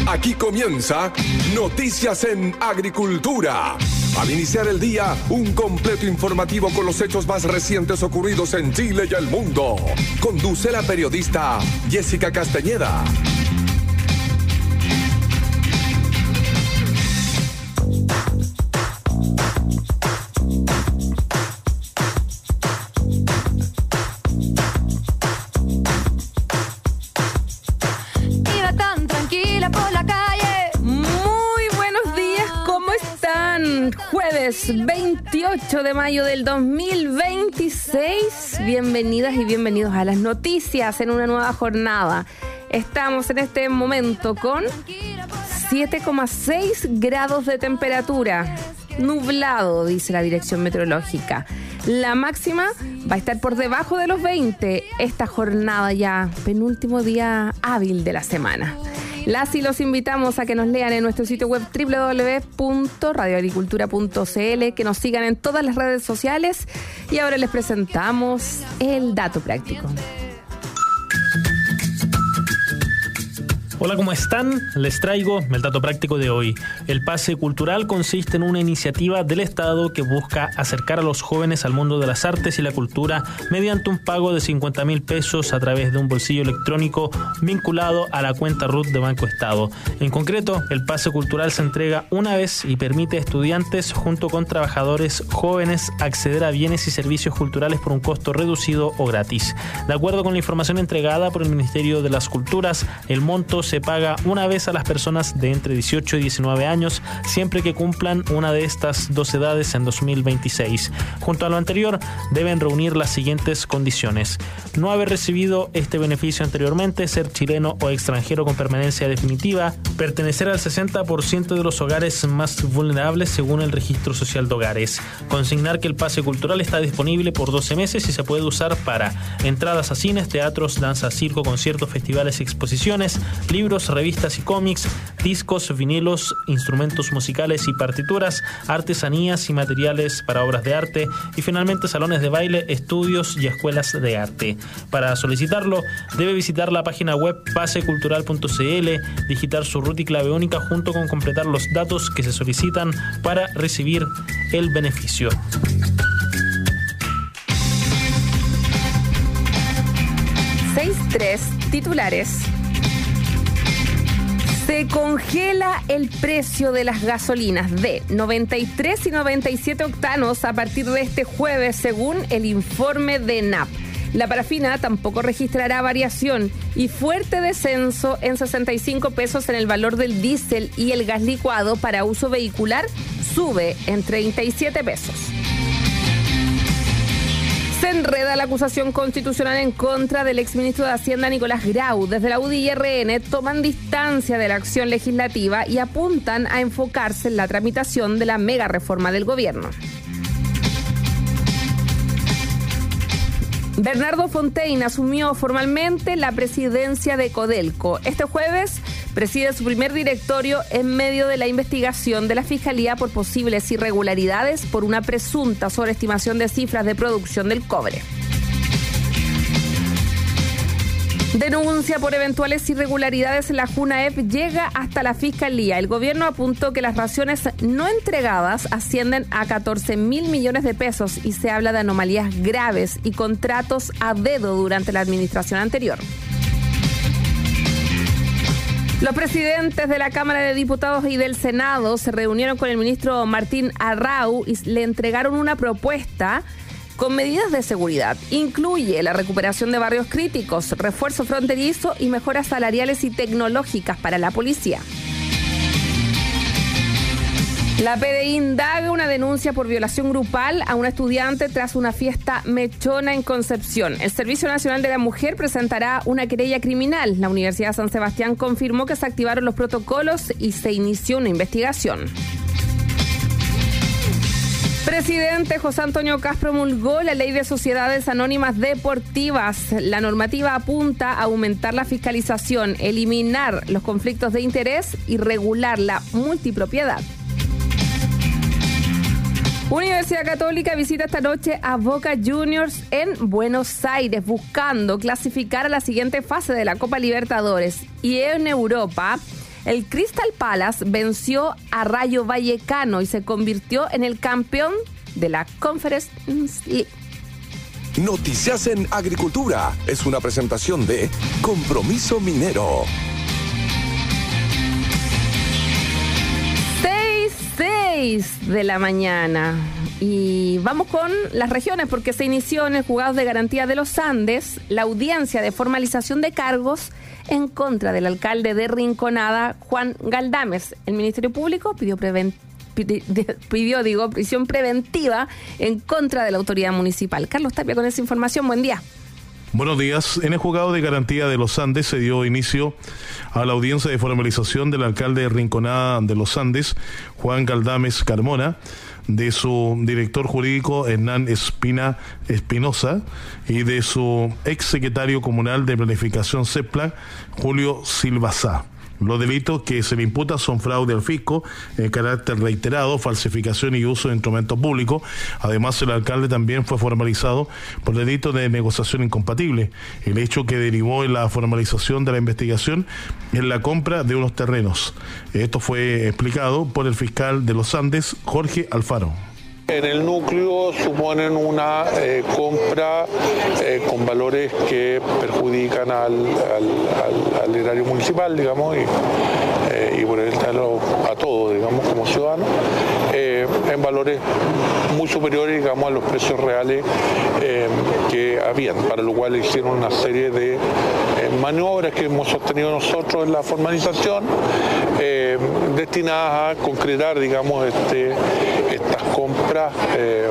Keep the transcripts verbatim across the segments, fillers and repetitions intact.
Aquí comienza Noticias en Agricultura. Al iniciar el día, un completo informativo con los hechos más recientes ocurridos en Chile y el mundo. Conduce la periodista Jessica Castañeda. Jueves veintiocho de mayo del dos mil veintiséis. Bienvenidas y bienvenidos a las noticias en una nueva jornada. Estamos en este momento con siete coma seis grados de temperatura. Nublado, dice la dirección meteorológica. La máxima va a estar por debajo de los veinte. Esta jornada ya, penúltimo día hábil de la semana. Las y los invitamos a que nos lean en nuestro sitio web doble u doble u doble u punto radio agricultura punto c l, que nos sigan en todas las redes sociales y ahora les presentamos el dato práctico. Hola, ¿cómo están? Les traigo el dato práctico de hoy. El pase cultural consiste en una iniciativa del Estado que busca acercar a los jóvenes al mundo de las artes y la cultura mediante un pago de cincuenta mil pesos a través de un bolsillo electrónico vinculado a la cuenta R U T de Banco Estado. En concreto, el pase cultural se entrega una vez y permite a estudiantes junto con trabajadores jóvenes acceder a bienes y servicios culturales por un costo reducido o gratis. De acuerdo con la información entregada por el Ministerio de las Culturas, el monto se paga una vez a las personas de entre dieciocho y diecinueve años, siempre que cumplan una de estas dos edades en dos mil veintiséis. Junto a lo anterior, deben reunir las siguientes condiciones: no haber recibido este beneficio anteriormente, ser chileno o extranjero con permanencia definitiva, pertenecer al sesenta por ciento de los hogares más vulnerables según el Registro Social de Hogares, consignar que el pase cultural está disponible por doce meses y se puede usar para entradas a cines, teatros, danza, circo, conciertos, festivales y exposiciones, libros, revistas y cómics, discos, vinilos, instrumentos musicales y partituras, artesanías y materiales para obras de arte y finalmente salones de baile, estudios y escuelas de arte. Para solicitarlo, debe visitar la página web pase cultural punto c l, digitar su R U T y clave única junto con completar los datos que se solicitan para recibir el beneficio. seis tres titulares. Se congela el precio de las gasolinas de noventa y tres y noventa y siete octanos a partir de este jueves, según el informe de N A P. La parafina tampoco registrará variación y fuerte descenso en sesenta y cinco pesos en el valor del diésel, y el gas licuado para uso vehicular sube en treinta y siete pesos. Se enreda la acusación constitucional en contra del exministro de Hacienda Nicolás Grau. Desde la U D I y R N toman distancia de la acción legislativa y apuntan a enfocarse en la tramitación de la mega reforma del gobierno. Bernardo Fontaine asumió formalmente la presidencia de Codelco. Este jueves preside su primer directorio en medio de la investigación de la Fiscalía por posibles irregularidades por una presunta sobreestimación de cifras de producción del cobre. Denuncia por eventuales irregularidades en la JUNAEP llega hasta la Fiscalía. El gobierno apuntó que las raciones no entregadas ascienden a catorce mil millones de pesos y se habla de anomalías graves y contratos a dedo durante la administración anterior. Los presidentes de la Cámara de Diputados y del Senado se reunieron con el ministro Martín Arrau y le entregaron una propuesta con medidas de seguridad. Incluye la recuperación de barrios críticos, refuerzo fronterizo y mejoras salariales y tecnológicas para la policía. La P D I indaga una denuncia por violación grupal a una estudiante tras una fiesta mechona en Concepción. El Servicio Nacional de la Mujer presentará una querella criminal. La Universidad de San Sebastián confirmó que se activaron los protocolos y se inició una investigación. Presidente José Antonio Kast promulgó la Ley de Sociedades Anónimas Deportivas. La normativa apunta a aumentar la fiscalización, eliminar los conflictos de interés y regular la multipropiedad. Universidad Católica visita esta noche a Boca Juniors en Buenos Aires, buscando clasificar a la siguiente fase de la Copa Libertadores. Y en Europa, El Crystal Palace venció a Rayo Vallecano y se convirtió en el campeón de la Conference League. Noticias en Agricultura es una presentación de Compromiso Minero. seis de la mañana y vamos con las regiones porque se inició en el Juzgado de Garantía de los Andes la audiencia de formalización de cargos en contra del alcalde de Rinconada, Juan Galdames. El Ministerio Público pidió preven- pidió, digo, prisión preventiva en contra de la autoridad municipal. Carlos Tapia con esa información, buen día. Buenos días. En el Juzgado de Garantía de los Andes se dio inicio a la audiencia de formalización del alcalde de Rinconada de los Andes, Juan Galdames Carmona, de su director jurídico Hernán Espina Espinosa y de su ex secretario comunal de planificación CEPLA, Julio Silvazá. Los delitos que se le imputan son fraude al fisco, en carácter reiterado, falsificación y uso de instrumento público. Además, el alcalde también fue formalizado por delito de negociación incompatible. El hecho que derivó en la formalización de la investigación es la compra de unos terrenos. Esto fue explicado por el fiscal de los Andes, Jorge Alfaro. En el núcleo suponen una eh, compra eh, con valores que perjudican al, al, al, al erario municipal, digamos, y, eh, y por el talón a todos, digamos, como ciudadanos, eh, en valores muy superiores, digamos, a los precios reales eh, que habían, para lo cual hicieron una serie de eh, maniobras que hemos sostenido nosotros en la formalización, eh, destinadas a concretar, digamos, este, estas compras Eh,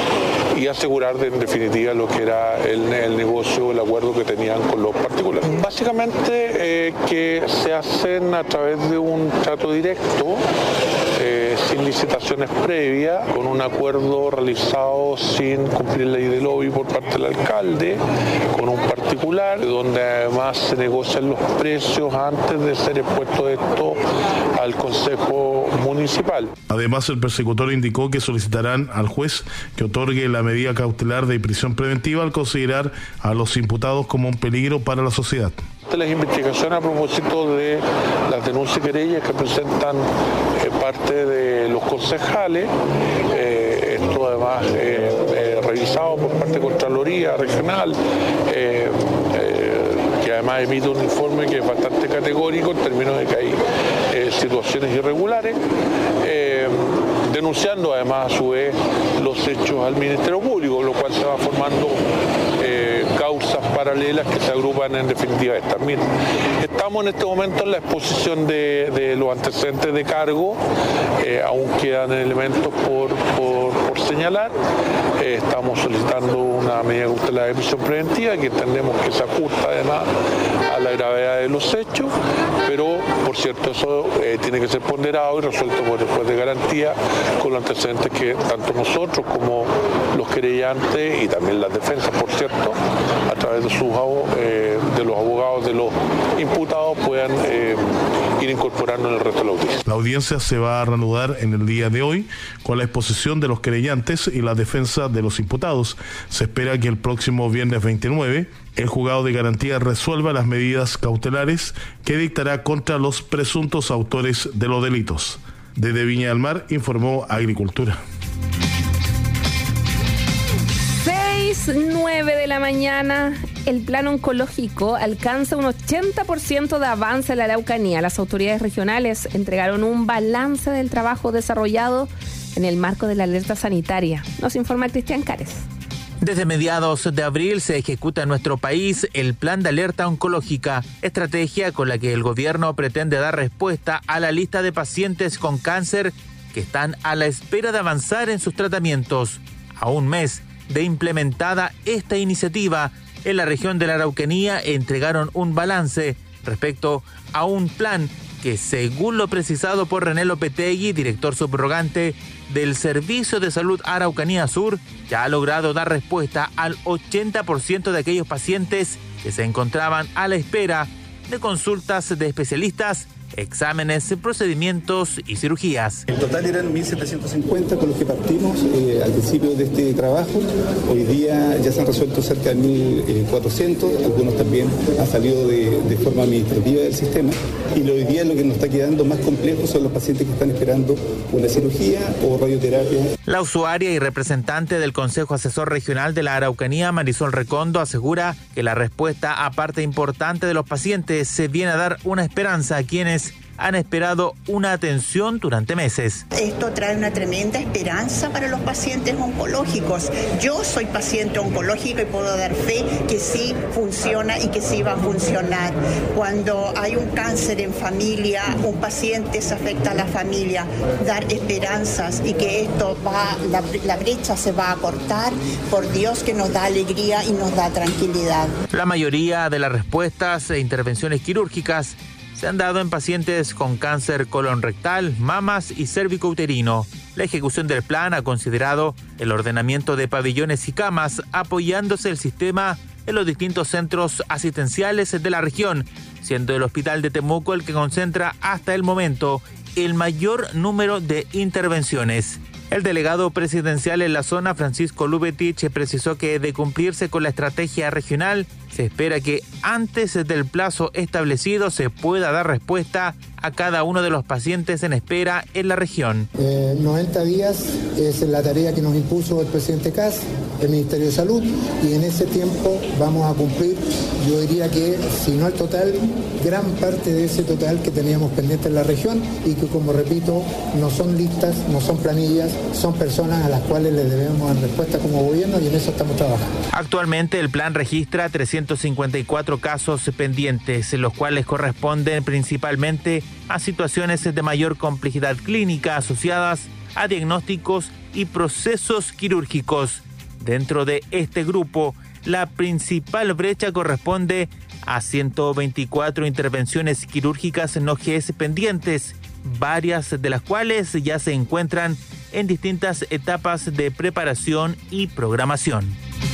y asegurar de, en definitiva lo que era el, el negocio, el acuerdo que tenían con los particulares. Básicamente eh, que se hacen a través de un trato directo, eh, sin licitaciones previas, con un acuerdo realizado sin cumplir la ley de lobby por parte del alcalde, con un particular, donde además se negocian los precios antes de ser expuesto esto al Consejo Municipal. Además, el persecutor indicó que solicitarán al juez que otorgue la medida cautelar de prisión preventiva al considerar a los imputados como un peligro para la sociedad. Las investigaciones a propósito de las denuncias y querellas que presentan eh, parte de los concejales, eh, esto además eh, eh, revisado por parte de Contraloría Regional, eh, eh, que además emite un informe que es bastante categórico en términos de que hay eh, situaciones irregulares, eh, denunciando además a su vez los hechos al Ministerio Público, lo cual se va formando eh, causas paralelas que se agrupan en definitiva estas. Miren, estamos en este momento en la exposición de, de los antecedentes de cargo, eh, aún quedan elementos por, por, por señalar, eh, estamos solicitando una medida cautelar de prisión preventiva que entendemos que se ajusta además a la gravedad de los hechos, pero por cierto eso eh, tiene que ser ponderado y resuelto por el juez de garantía con los antecedentes que tanto nosotros como los querellantes y también las defensas, por cierto, a través de sus eh, de los abogados de los imputados puedan eh, ir incorporando en el resto de la audiencia. La audiencia se va a reanudar en el día de hoy con la exposición de los querellantes y la defensa de los imputados. Se espera que el próximo viernes veintinueve el juzgado de garantía resuelva las medidas cautelares que dictará contra los presuntos autores de los delitos. Desde Viña del Mar informó Agricultura. seis nueve de la mañana, el plan oncológico alcanza un ochenta por ciento de avance en la Araucanía. Las autoridades regionales entregaron un balance del trabajo desarrollado en el marco de la alerta sanitaria. Nos informa Cristian Cares. Desde mediados de abril se ejecuta en nuestro país el Plan de Alerta Oncológica, estrategia con la que el gobierno pretende dar respuesta a la lista de pacientes con cáncer que están a la espera de avanzar en sus tratamientos. A un mes de implementada esta iniciativa, en la región de la Araucanía entregaron un balance respecto a un plan que, según lo precisado por René Lopetegui, director subrogante del Servicio de Salud Araucanía Sur, ya ha logrado dar respuesta al ochenta por ciento de aquellos pacientes que se encontraban a la espera de consultas de especialistas exámenes, procedimientos y cirugías. El total eran mil setecientos cincuenta con los que partimos eh, al principio de este trabajo. Hoy día ya se han resuelto cerca de mil cuatrocientos, algunos también han salido de, de forma administrativa del sistema. Y hoy día lo que nos está quedando más complejo son los pacientes que están esperando una cirugía o radioterapia. La usuaria y representante del Consejo Asesor Regional de la Araucanía, Marisol Recondo, asegura que la respuesta a parte importante de los pacientes se viene a dar una esperanza a quienes han esperado una atención durante meses. Esto trae una tremenda esperanza para los pacientes oncológicos. Yo soy paciente oncológico y puedo dar fe que sí funciona y que sí va a funcionar. Cuando hay un cáncer en familia, un paciente se afecta a la familia, dar esperanzas y que esto va, la, la brecha se va a cortar, por Dios que nos da alegría y nos da tranquilidad. La mayoría de las respuestas e intervenciones quirúrgicas se han dado en pacientes con cáncer colon rectal, mamas y cérvico-uterino. La ejecución del plan ha considerado el ordenamiento de pabellones y camas, apoyándose el sistema en los distintos centros asistenciales de la región, siendo el Hospital de Temuco el que concentra hasta el momento el mayor número de intervenciones. El delegado presidencial en la zona, Francisco Lubetich, precisó que de cumplirse con la estrategia regional, se espera que antes del plazo establecido se pueda dar respuesta a cada uno de los pacientes en espera en la región. Eh, noventa días es la tarea que nos impuso el presidente Kast, el Ministerio de Salud, y en ese tiempo vamos a cumplir, yo diría que, si no el total, gran parte de ese total que teníamos pendiente en la región y que, como repito, no son listas, no son planillas, son personas a las cuales les debemos dar respuesta como gobierno y en eso estamos trabajando. Actualmente el plan registra trescientos cincuenta y cuatro casos pendientes, los cuales corresponden principalmente a situaciones de mayor complejidad clínica asociadas a diagnósticos y procesos quirúrgicos. Dentro de este grupo, la principal brecha corresponde a ciento veinticuatro intervenciones quirúrgicas no G S pendientes, varias de las cuales ya se encuentran en distintas etapas de preparación y programación.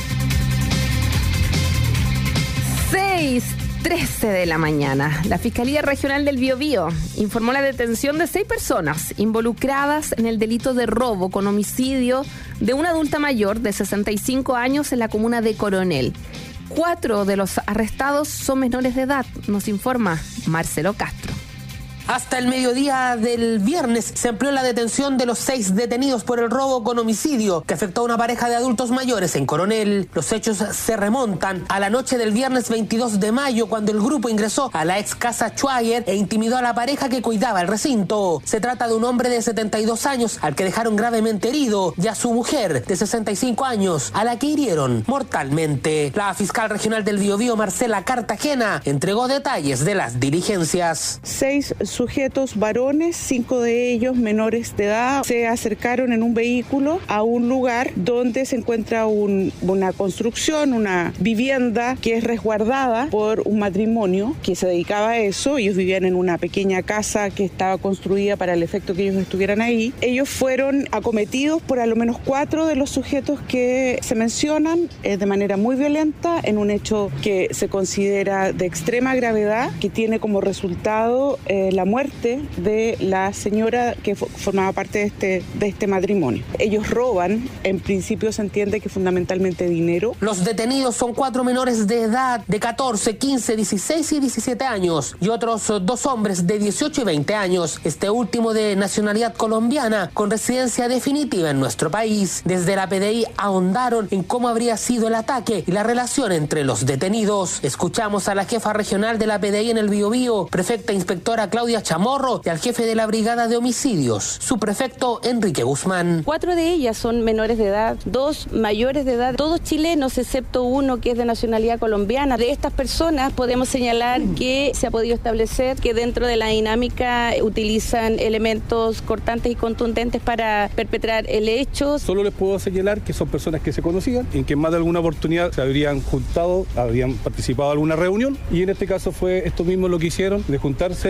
seis trece de la mañana. La Fiscalía Regional del Biobío informó la detención de seis personas involucradas en el delito de robo con homicidio de una adulta mayor de sesenta y cinco años en la comuna de Coronel. Cuatro de los arrestados son menores de edad, nos informa Marcelo Castro. Hasta el mediodía del viernes se amplió la detención de los seis detenidos por el robo con homicidio que afectó a una pareja de adultos mayores en Coronel. Los hechos se remontan a la noche del viernes veintidós de mayo, cuando el grupo ingresó a la ex casa Schwager e intimidó a la pareja que cuidaba el recinto. Se trata de un hombre de setenta y dos años al que dejaron gravemente herido y a su mujer de sesenta y cinco años a la que hirieron mortalmente. La fiscal regional del Biobío, Marcela Cartagena, entregó detalles de las diligencias. Seis sujetos varones, cinco de ellos menores de edad, se acercaron en un vehículo a un lugar donde se encuentra un, una construcción, una vivienda que es resguardada por un matrimonio que se dedicaba a eso. Ellos vivían en una pequeña casa que estaba construida para el efecto que ellos estuvieran ahí. Ellos fueron acometidos por al menos cuatro de los sujetos que se mencionan eh, de manera muy violenta, en un hecho que se considera de extrema gravedad, que tiene como resultado eh, la muerte de la señora que formaba parte de este, de este matrimonio. Ellos roban, en principio se entiende que fundamentalmente dinero. Los detenidos son cuatro menores de edad de catorce, quince, dieciséis y diecisiete años y otros dos hombres de dieciocho y veinte años, este último de nacionalidad colombiana con residencia definitiva en nuestro país. Desde la P D I ahondaron en cómo habría sido el ataque y la relación entre los detenidos. Escuchamos a la jefa regional de la P D I en el Biobío, prefecta inspectora Claudia Chamorro, y al jefe de la Brigada de Homicidios, subprefecto Enrique Guzmán. Cuatro de ellas son menores de edad, dos mayores de edad, todos chilenos excepto uno que es de nacionalidad colombiana. De estas personas podemos señalar que se ha podido establecer que dentro de la dinámica utilizan elementos cortantes y contundentes para perpetrar el hecho. Solo les puedo señalar que son personas que se conocían, en que en más de alguna oportunidad se habrían juntado, habrían participado en alguna reunión, y en este caso fue esto mismo lo que hicieron, de juntarse y salir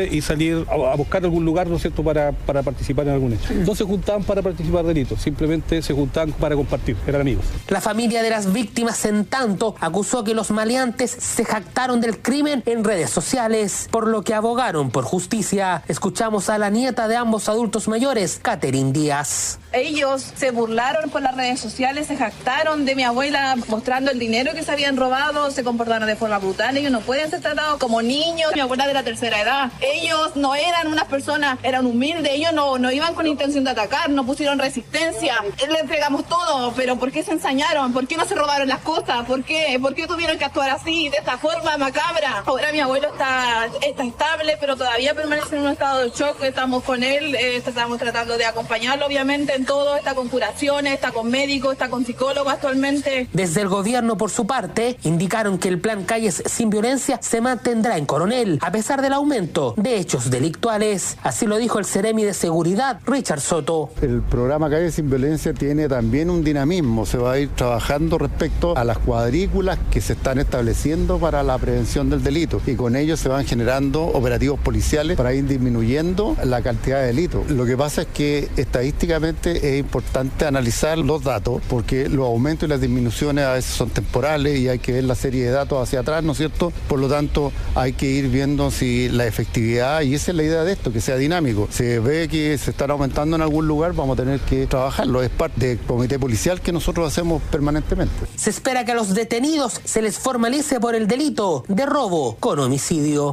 ir a, a buscar algún lugar, ¿no es cierto?, para, para participar en algún hecho. No se juntaban para participar de delitos, simplemente se juntaban para compartir, eran amigos. La familia de las víctimas, en tanto, acusó que los maleantes se jactaron del crimen en redes sociales, por lo que abogaron por justicia. Escuchamos a la nieta de ambos adultos mayores, Catherine Díaz. Ellos se burlaron por las redes sociales, se jactaron de mi abuela mostrando el dinero que se habían robado, se comportaron de forma brutal. Ellos no pueden ser tratados como niños. Mi abuela de la tercera edad. Ellos no eran unas personas, eran humildes. Ellos no, no iban con intención de atacar, no pusieron resistencia. Le entregamos todo, pero ¿por qué se ensañaron? ¿Por qué no se robaron las cosas? ¿Por qué? ¿Por qué tuvieron que actuar así, de esta forma macabra? Ahora mi abuelo está, está estable, pero todavía permanece en un estado de shock. Estamos con él, eh, estamos tratando de acompañarlo, obviamente, en todo. Está con curaciones, está con médicos, está con psicólogos actualmente. Desde el gobierno, por su parte, indicaron que el plan Calles sin Violencia se mantendrá en Coronel, a pesar del aumento de hechos delictuales. Así lo dijo el Seremi de Seguridad, Richard Soto. El programa Calles sin Violencia tiene también un dinamismo. Se va a ir trabajando respecto a las cuadrículas que se están estableciendo para la prevención del delito. Y con ello se van generando operativos policiales para ir disminuyendo la cantidad de delitos. Lo que pasa es que estadísticamente es importante analizar los datos, porque los aumentos y las disminuciones a veces son temporales y hay que ver la serie de datos hacia atrás, ¿no es cierto? Por lo tanto, hay que ir viendo si la efectividad, y esa es la idea de esto, que sea dinámico. Se ve que se están aumentando en algún lugar, vamos a tener que trabajarlo. Es parte del comité policial que nosotros hacemos permanentemente. Se espera que a los detenidos se les formalice por el delito de robo con homicidio.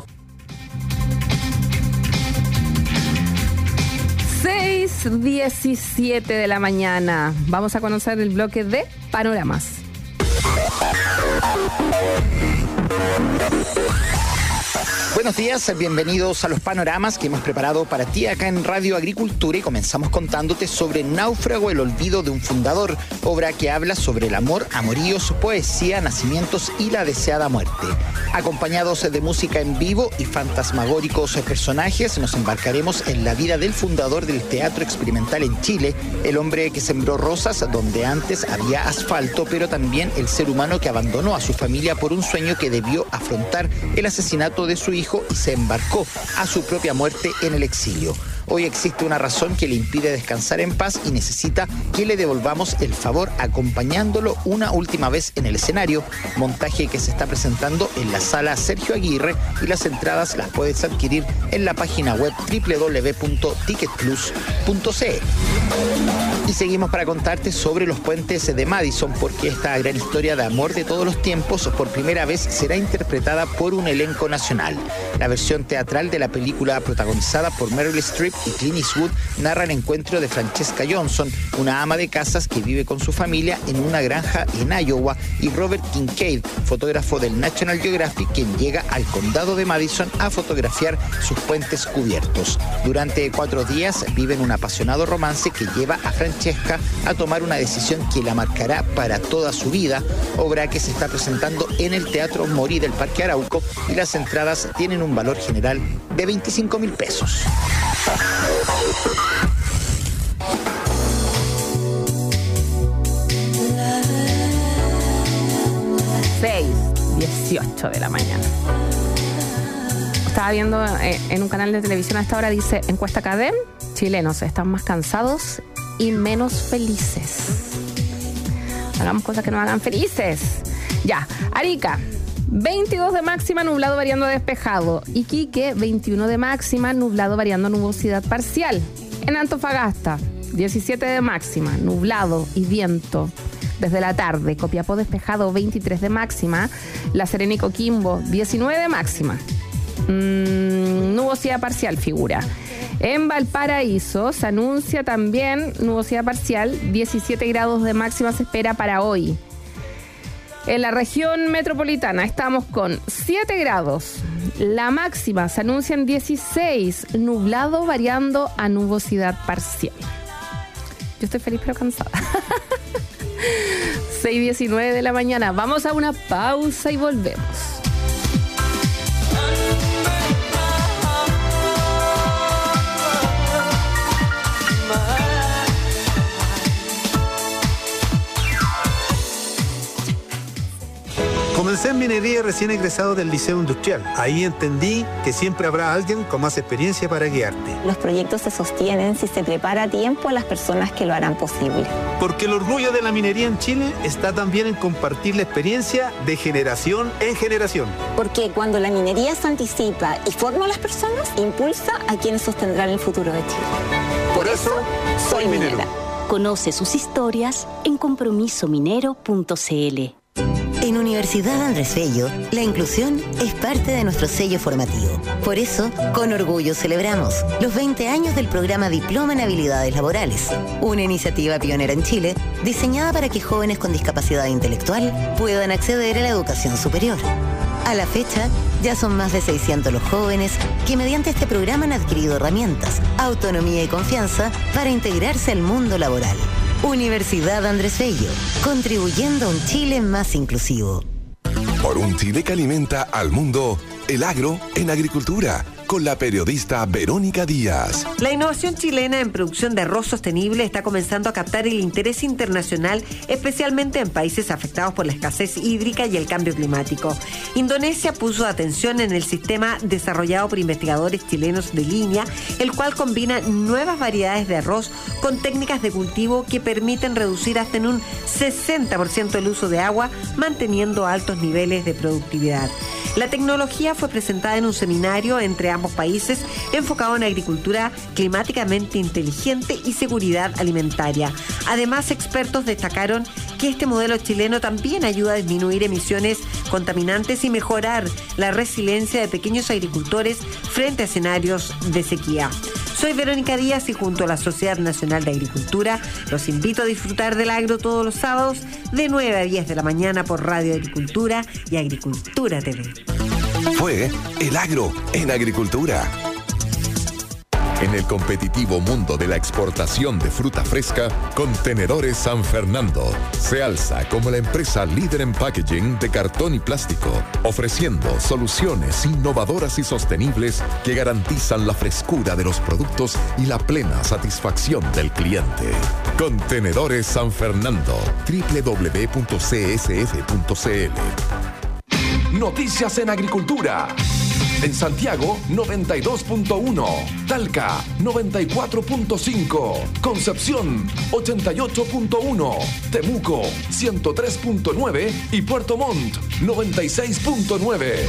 seis diecisiete de la mañana. Vamos a conocer el bloque de panoramas. Buenos días, bienvenidos a los panoramas que hemos preparado para ti acá en Radio Agricultura, y comenzamos contándote sobre Náufrago, el olvido de un fundador, obra que habla sobre el amor, amoríos, poesía, nacimientos y la deseada muerte. Acompañados de música en vivo y fantasmagóricos personajes, nos embarcaremos en la vida del fundador del teatro experimental en Chile, el hombre que sembró rosas donde antes había asfalto, pero también el ser humano que abandonó a su familia por un sueño que debió afrontar el asesinato de su hijo y se embarcó a su propia muerte en el exilio. Hoy existe una razón que le impide descansar en paz y necesita que le devolvamos el favor acompañándolo una última vez en el escenario, montaje que se está presentando en la sala Sergio Aguirre, y las entradas las puedes adquirir en la página web doble u doble u doble u punto ticket plus punto c l. Y seguimos para contarte sobre los puentes de Madison, porque esta gran historia de amor de todos los tiempos por primera vez será interpretada por un elenco nacional. La versión teatral de la película, protagonizada por Meryl Streep y Clint Eastwood, narra el encuentro de Francesca Johnson, una ama de casas que vive con su familia en una granja en Iowa, y Robert Kincaid, fotógrafo del National Geographic, quien llega al condado de Madison a fotografiar sus puentes cubiertos. Durante cuatro días viven un apasionado romance que lleva a Francesca a tomar una decisión que la marcará para toda su vida, obra que se está presentando en el Teatro Morí del Parque Arauco, y las entradas tienen un valor general de veinticinco mil pesos. seis dieciocho de la mañana. Estaba viendo eh, en un canal de televisión a esta hora, dice, encuesta Cadem, chilenos están más cansados y menos felices. Hagamos cosas que nos hagan felices. Ya, Arica, veintidós de máxima, nublado variando a despejado. Iquique, veintiuno de máxima, nublado variando a nubosidad parcial. En Antofagasta, diecisiete de máxima, nublado y viento desde la tarde. Copiapó despejado, veintitrés de máxima. La Serena y Coquimbo, diecinueve de máxima. Mm, nubosidad parcial figura. En Valparaíso se anuncia también nubosidad parcial, diecisiete grados de máxima se espera para hoy. En la región metropolitana estamos con siete grados. La máxima se anuncia en dieciséis, nublado variando a nubosidad parcial. Yo estoy feliz pero cansada. seis diecinueve de la mañana. Vamos a una pausa y volvemos. Comencé en minería recién egresado del Liceo Industrial. Ahí entendí que siempre habrá alguien con más experiencia para guiarte. Los proyectos se sostienen si se prepara a tiempo a las personas que lo harán posible. Porque el orgullo de la minería en Chile está también en compartir la experiencia de generación en generación. Porque cuando la minería se anticipa y forma a las personas, impulsa a quienes sostendrán el futuro de Chile. Por eso, soy minero. Conoce sus historias en compromiso minero punto c l. En Universidad Andrés Bello, la inclusión es parte de nuestro sello formativo. Por eso, con orgullo celebramos los veinte años del programa Diploma en Habilidades Laborales, una iniciativa pionera en Chile diseñada para que jóvenes con discapacidad intelectual puedan acceder a la educación superior. A la fecha, ya son más de seiscientos los jóvenes que mediante este programa han adquirido herramientas, autonomía y confianza para integrarse al mundo laboral. Universidad Andrés Bello, contribuyendo a un Chile más inclusivo. Por un Chile que alimenta al mundo, el agro en agricultura, con la periodista Verónica Díaz. La innovación chilena en producción de arroz sostenible está comenzando a captar el interés internacional, especialmente en países afectados por la escasez hídrica y el cambio climático. Indonesia puso atención en el sistema desarrollado por investigadores chilenos de línea, el cual combina nuevas variedades de arroz con técnicas de cultivo que permiten reducir hasta en un sesenta por ciento el uso de agua, manteniendo altos niveles de productividad. La tecnología fue presentada en un seminario entre ambos países enfocado en agricultura climáticamente inteligente y seguridad alimentaria. Además, expertos destacaron que este modelo chileno también ayuda a disminuir emisiones contaminantes y mejorar la resiliencia de pequeños agricultores frente a escenarios de sequía. Soy Verónica Díaz y junto a la Sociedad Nacional de Agricultura los invito a disfrutar del agro todos los sábados de nueve a diez de la mañana por Radio Agricultura y Agricultura T V. Fue El Agro en Agricultura. En el competitivo mundo de la exportación de fruta fresca, Contenedores San Fernando se alza como la empresa líder en packaging de cartón y plástico, ofreciendo soluciones innovadoras y sostenibles que garantizan la frescura de los productos y la plena satisfacción del cliente. Contenedores San Fernando, doble u doble u doble u punto c s f punto c l. Noticias en Agricultura. En Santiago, noventa y dos punto uno. Talca, noventa y cuatro punto cinco. Concepción, ochenta y ocho punto uno. Temuco, ciento tres punto nueve. Y Puerto Montt, noventa y seis punto nueve.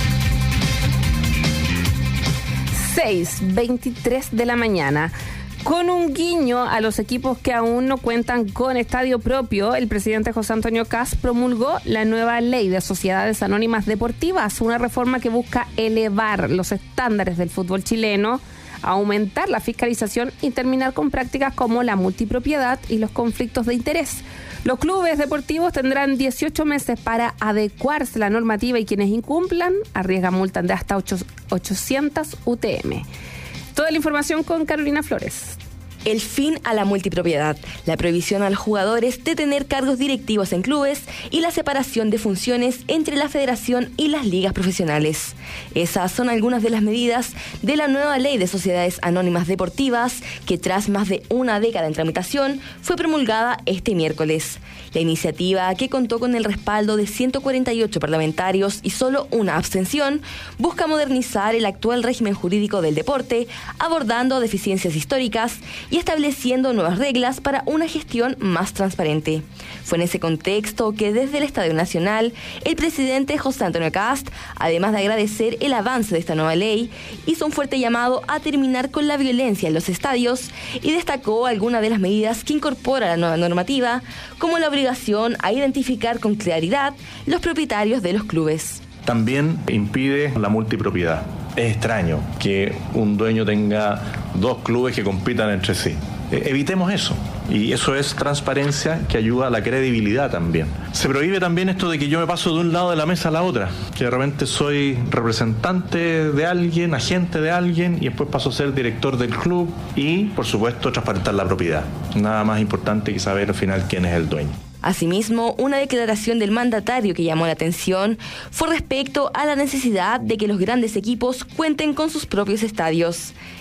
seis veintitrés de la mañana. Con un guiño a los equipos que aún no cuentan con estadio propio, el presidente José Antonio Kast promulgó la nueva ley de sociedades anónimas deportivas, una reforma que busca elevar los estándares del fútbol chileno, aumentar la fiscalización y terminar con prácticas como la multipropiedad y los conflictos de interés. Los clubes deportivos tendrán dieciocho meses para adecuarse a la normativa y quienes incumplan arriesgan multas de hasta ochocientas U T M. Toda la información con Carolina Flores. El fin a la multipropiedad, la prohibición a los jugadores de tener cargos directivos en clubes y la separación de funciones entre la federación y las ligas profesionales. Esas son algunas de las medidas de la nueva ley de sociedades anónimas deportivas que tras más de una década en tramitación fue promulgada este miércoles. La iniciativa, que contó con el respaldo de ciento cuarenta y ocho parlamentarios y solo una abstención, busca modernizar el actual régimen jurídico del deporte, abordando deficiencias históricas y estableciendo nuevas reglas para una gestión más transparente. Fue en ese contexto que desde el Estadio Nacional, el presidente José Antonio Kast, además de agradecer el avance de esta nueva ley, hizo un fuerte llamado a terminar con la violencia en los estadios y destacó algunas de las medidas que incorpora la nueva normativa, como la obligación a identificar con claridad los propietarios de los clubes. También impide la multipropiedad. Es extraño que un dueño tenga dos clubes que compitan entre sí. Eh, evitemos eso. Y eso es transparencia que ayuda a la credibilidad también. Se prohíbe también esto de que yo me paso de un lado de la mesa a la otra, que de repente soy representante de alguien, agente de alguien, y después paso a ser director del club y, por supuesto, transparentar la propiedad. Nada más importante que saber al final quién es el dueño. Asimismo, una declaración del mandatario que llamó la atención fue respecto a la necesidad de que los grandes equipos cuenten con sus propios estadios.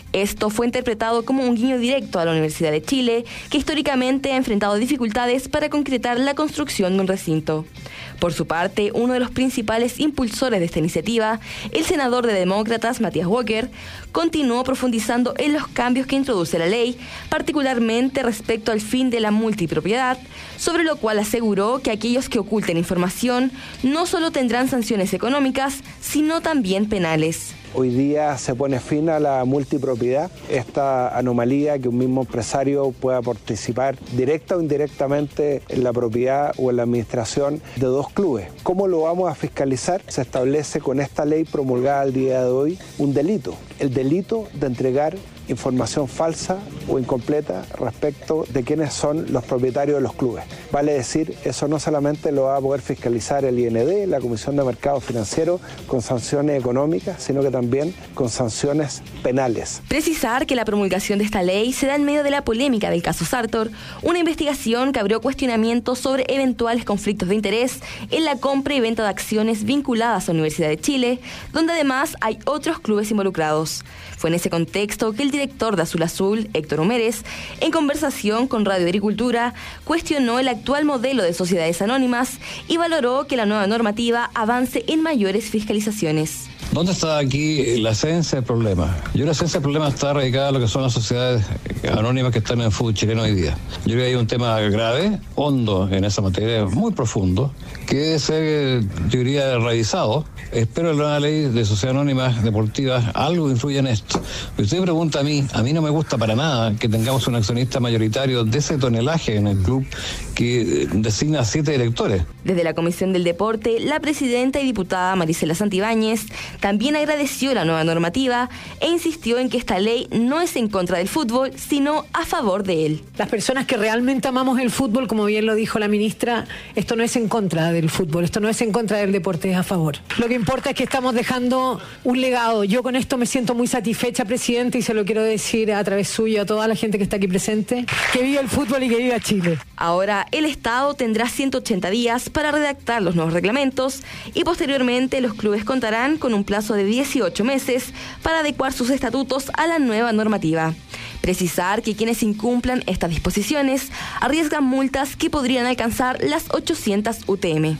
Esto fue interpretado como un guiño directo a la Universidad de Chile, que históricamente ha enfrentado dificultades para concretar la construcción de un recinto. Por su parte, uno de los principales impulsores de esta iniciativa, el senador de Demócratas, Matías Walker, continuó profundizando en los cambios que introduce la ley, particularmente respecto al fin de la multipropiedad, sobre lo cual aseguró que aquellos que oculten información no solo tendrán sanciones económicas, sino también penales. Hoy día se pone fin a la multipropiedad, esta anomalía que un mismo empresario pueda participar directa o indirectamente en la propiedad o en la administración de dos clubes. ¿Cómo lo vamos a fiscalizar? Se establece con esta ley promulgada al día de hoy un delito, el delito de entregar información falsa o incompleta respecto de quiénes son los propietarios de los clubes. Vale decir, eso no solamente lo va a poder fiscalizar el I N D, la Comisión de Mercados Financieros, con sanciones económicas, sino que también con sanciones penales. Precisar que la promulgación de esta ley se da en medio de la polémica del caso Sartor, una investigación que abrió cuestionamientos sobre eventuales conflictos de interés en la compra y venta de acciones vinculadas a la Universidad de Chile, donde además hay otros clubes involucrados. Fue en ese contexto que el director de Azul Azul, Héctor Humérez, en conversación con Radio Agricultura, cuestionó el actual modelo de sociedades anónimas y valoró que la nueva normativa avance en mayores fiscalizaciones. ¿Dónde está aquí la esencia del problema? Yo creo que la esencia del problema está radicada en lo que son las sociedades anónimas que están en el fútbol chileno hoy día. Yo creo que hay un tema grave, hondo en esa materia, muy profundo, que debe ser, yo diría, revisado. Espero que la nueva ley de sociedades anónimas deportivas algo influya en esto. Pero usted me pregunta a mí, a mí no me gusta para nada que tengamos un accionista mayoritario de ese tonelaje en el club que designa a siete directores. Desde la Comisión del Deporte, la presidenta y diputada Marisela Santibáñez también agradeció la nueva normativa e insistió en que esta ley no es en contra del fútbol, sino a favor de él. Las personas que realmente amamos el fútbol, como bien lo dijo la ministra, esto no es en contra del fútbol, esto no es en contra del deporte, es a favor. Lo que importa es que estamos dejando un legado. Yo con esto me siento muy satisfecha, presidente, y se lo quiero decir a través suyo a toda la gente que está aquí presente, que viva el fútbol y que viva Chile. Ahora, el Estado tendrá ciento ochenta días para redactar los nuevos reglamentos y posteriormente los clubes contarán con un plazo de dieciocho meses para adecuar sus estatutos a la nueva normativa. Precisar que quienes incumplan estas disposiciones arriesgan multas que podrían alcanzar las ochocientas U T M.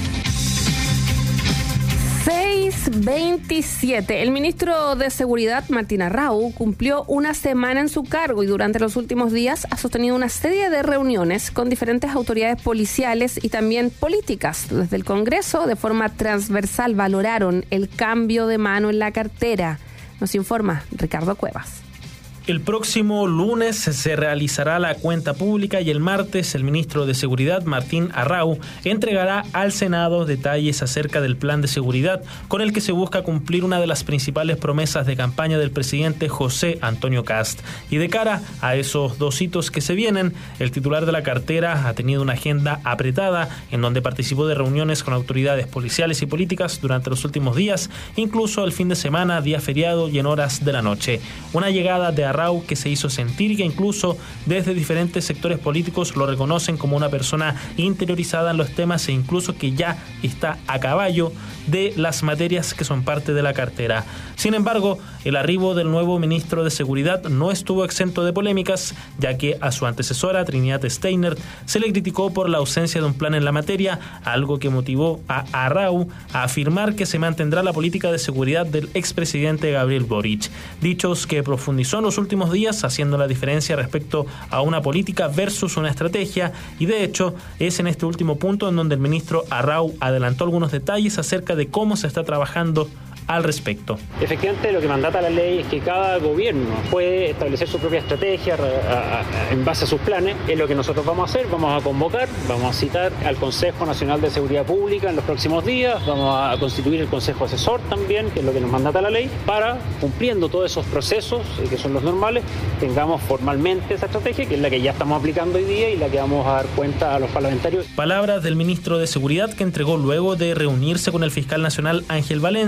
seis veintisiete. El ministro de Seguridad, Martín Arrau, cumplió una semana en su cargo y durante los últimos días ha sostenido una serie de reuniones con diferentes autoridades policiales y también políticas. Desde el Congreso, de forma transversal, valoraron el cambio de mano en la cartera. Nos informa Ricardo Cuevas. El próximo lunes se realizará la cuenta pública y el martes el ministro de Seguridad, Martín Arrau, entregará al Senado detalles acerca del plan de seguridad con el que se busca cumplir una de las principales promesas de campaña del presidente José Antonio Kast. Y de cara a esos dos hitos que se vienen, el titular de la cartera ha tenido una agenda apretada en donde participó de reuniones con autoridades policiales y políticas durante los últimos días, incluso el fin de semana, día feriado y en horas de la noche. Una llegada de Arrau que se hizo sentir y que incluso desde diferentes sectores políticos lo reconocen como una persona interiorizada en los temas e incluso que ya está a caballo de las materias que son parte de la cartera. Sin embargo, el arribo del nuevo ministro de Seguridad no estuvo exento de polémicas, ya que a su antecesora, Trinidad Steiner, se le criticó por la ausencia de un plan en la materia, algo que motivó a Arrau a afirmar que se mantendrá la política de seguridad del expresidente Gabriel Boric. Dichos que profundizó en los últimos días, haciendo la diferencia respecto a una política versus una estrategia, y de hecho es en este último punto en donde el ministro Arrau adelantó algunos detalles acerca de cómo se está trabajando al respecto. Efectivamente, lo que mandata la ley es que cada gobierno puede establecer su propia estrategia a, a, en base a sus planes. Es lo que nosotros vamos a hacer. Vamos a convocar, vamos a citar al Consejo Nacional de Seguridad Pública en los próximos días. Vamos a constituir el Consejo Asesor también, que es lo que nos mandata la ley, para, cumpliendo todos esos procesos, que son los normales, tengamos formalmente esa estrategia, que es la que ya estamos aplicando hoy día y la que vamos a dar cuenta a los parlamentarios. Palabras del ministro de Seguridad que entregó luego de reunirse con el fiscal nacional Ángel Valencia, en donde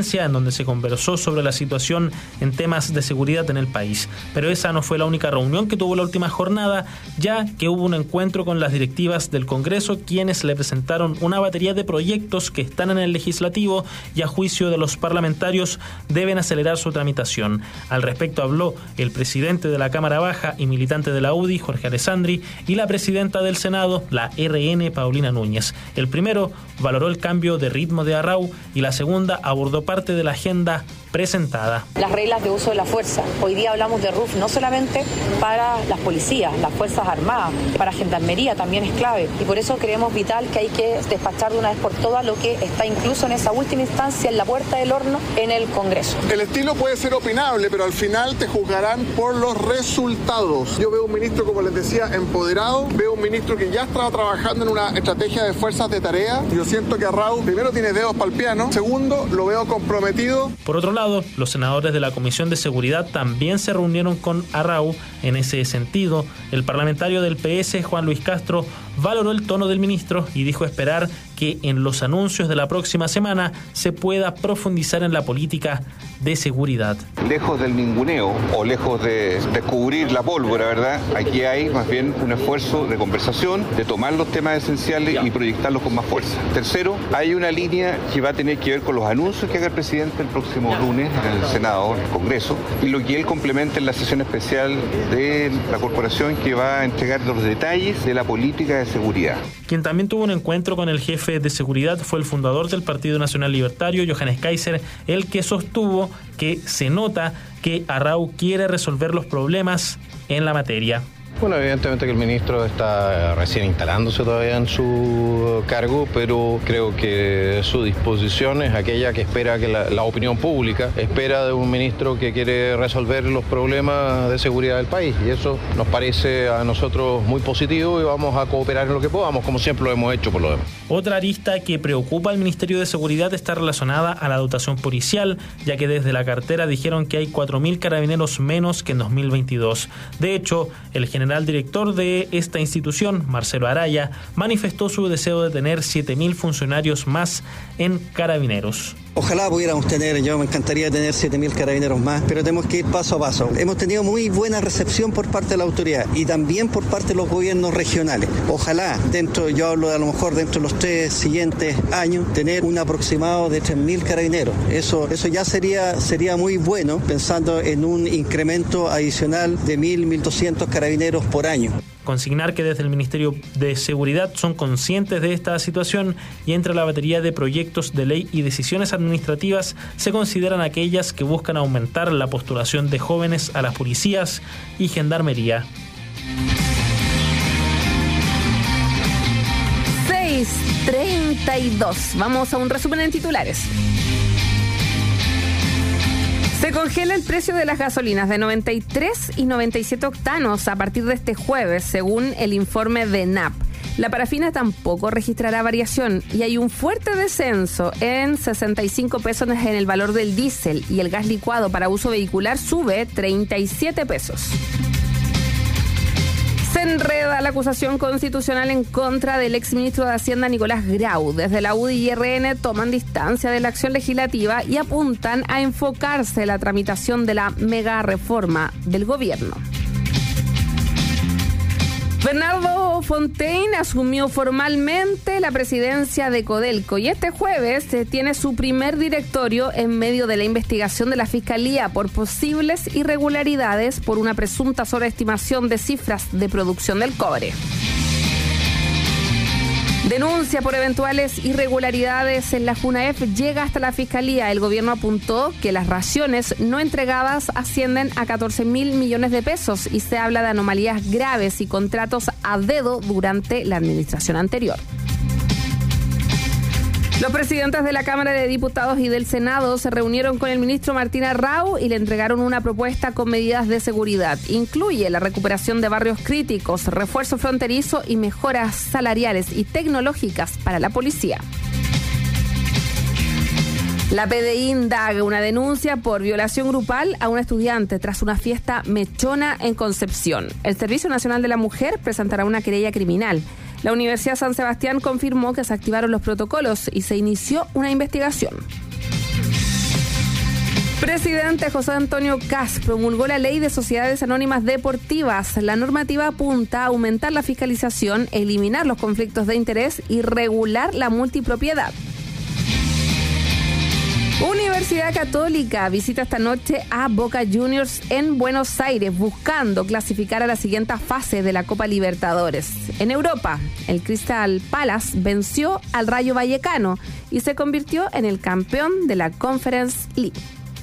donde se conversó sobre la situación en temas de seguridad en el país. Pero esa no fue la única reunión que tuvo la última jornada, ya que hubo un encuentro con las directivas del Congreso, quienes le presentaron una batería de proyectos que están en el legislativo y a juicio de los parlamentarios deben acelerar su tramitación. Al respecto habló el presidente de la Cámara Baja y militante de la U D I, Jorge Alessandri, y la presidenta del Senado, la R N, Paulina Núñez. El primero valoró el cambio de ritmo de Arrau y la segunda abordó parte de la agenda presentada. Las reglas de uso de la fuerza. Hoy día hablamos de R U F no solamente para las policías, las Fuerzas Armadas, para Gendarmería también es clave. Y por eso creemos vital que hay que despachar de una vez por todas lo que está incluso en esa última instancia, en la puerta del horno, en el Congreso. El estilo puede ser opinable, pero al final te juzgarán por los resultados. Yo veo un ministro, como les decía, empoderado. Veo un ministro que ya estaba trabajando en una estrategia de fuerzas de tarea. Yo siento que Arrau, primero, tiene dedos para el piano. Segundo, lo veo comprometido. Por otro lado, los senadores de la Comisión de Seguridad también se reunieron con Arrau. En ese sentido, el parlamentario del P S, Juan Luis Castro, valoró el tono del ministro y dijo esperar que en los anuncios de la próxima semana se pueda profundizar en la política de seguridad. Lejos del ninguneo o lejos de descubrir la pólvora, ¿verdad? Aquí hay más bien un esfuerzo de conversación, de tomar los temas esenciales y proyectarlos con más fuerza. Tercero, hay una línea que va a tener que ver con los anuncios que haga el presidente el próximo lunes en el Senado, en el Congreso, y lo que él complementa en la sesión especial de la corporación, que va a entregar los detalles de la política de seguridad. Quien también tuvo un encuentro con el jefe de seguridad fue el fundador del Partido Nacional Libertario, Johannes Kaiser, el que sostuvo que se nota que Arrau quiere resolver los problemas en la materia. Bueno, evidentemente que el ministro está recién instalándose todavía en su cargo, pero creo que su disposición es aquella que espera que la, la opinión pública espera de un ministro que quiere resolver los problemas de seguridad del país, y eso nos parece a nosotros muy positivo y vamos a cooperar en lo que podamos, como siempre lo hemos hecho por lo demás. Otra arista que preocupa al Ministerio de Seguridad está relacionada a la dotación policial, ya que desde la cartera dijeron que hay cuatro mil carabineros menos que en dos mil veintidós. De hecho, el general El director de esta institución, Marcelo Araya, manifestó su deseo de tener siete mil funcionarios más en Carabineros. Ojalá pudiéramos tener, yo me encantaría tener siete mil carabineros más, pero tenemos que ir paso a paso. Hemos tenido muy buena recepción por parte de la autoridad y también por parte de los gobiernos regionales. Ojalá, dentro, yo hablo de a lo mejor dentro de los tres siguientes años, tener un aproximado de tres mil carabineros. Eso, eso ya sería, sería muy bueno, pensando en un incremento adicional de mil, mil doscientos carabineros por año. Consignar que desde el Ministerio de Seguridad son conscientes de esta situación y entre la batería de proyectos de ley y decisiones administrativas se consideran aquellas que buscan aumentar la postulación de jóvenes a las policías y gendarmería. seis treinta y dos. Vamos a un resumen en titulares. Se congela el precio de las gasolinas de noventa y tres y noventa y siete octanos a partir de este jueves, según el informe de N A P. La parafina tampoco registrará variación y hay un fuerte descenso en sesenta y cinco pesos en el valor del diésel, y el gas licuado para uso vehicular sube treinta y siete pesos. Se enreda la acusación constitucional en contra del exministro de Hacienda Nicolás Grau. Desde la U D I y R N toman distancia de la acción legislativa y apuntan a enfocarse en la tramitación de la mega reforma del gobierno. Bernardo Fontaine asumió formalmente la presidencia de Codelco y este jueves se tiene su primer directorio en medio de la investigación de la Fiscalía por posibles irregularidades por una presunta sobreestimación de cifras de producción del cobre. Denuncia por eventuales irregularidades en la JUNAEF llega hasta la Fiscalía. El gobierno apuntó que las raciones no entregadas ascienden a catorce mil millones de pesos y se habla de anomalías graves y contratos a dedo durante la administración anterior. Los presidentes de la Cámara de Diputados y del Senado se reunieron con el ministro Martín Arrau y le entregaron una propuesta con medidas de seguridad. Incluye la recuperación de barrios críticos, refuerzo fronterizo y mejoras salariales y tecnológicas para la policía. La P D I indaga una denuncia por violación grupal a una estudiante tras una fiesta mechona en Concepción. El Servicio Nacional de la Mujer presentará una querella criminal. La Universidad San Sebastián confirmó que se activaron los protocolos y se inició una investigación. Presidente José Antonio Kast promulgó la Ley de Sociedades Anónimas Deportivas. La normativa apunta a aumentar la fiscalización, eliminar los conflictos de interés y regular la multipropiedad. Universidad Católica visita esta noche a Boca Juniors en Buenos Aires, buscando clasificar a la siguiente fase de la Copa Libertadores. En Europa, el Crystal Palace venció al Rayo Vallecano y se convirtió en el campeón de la Conference League.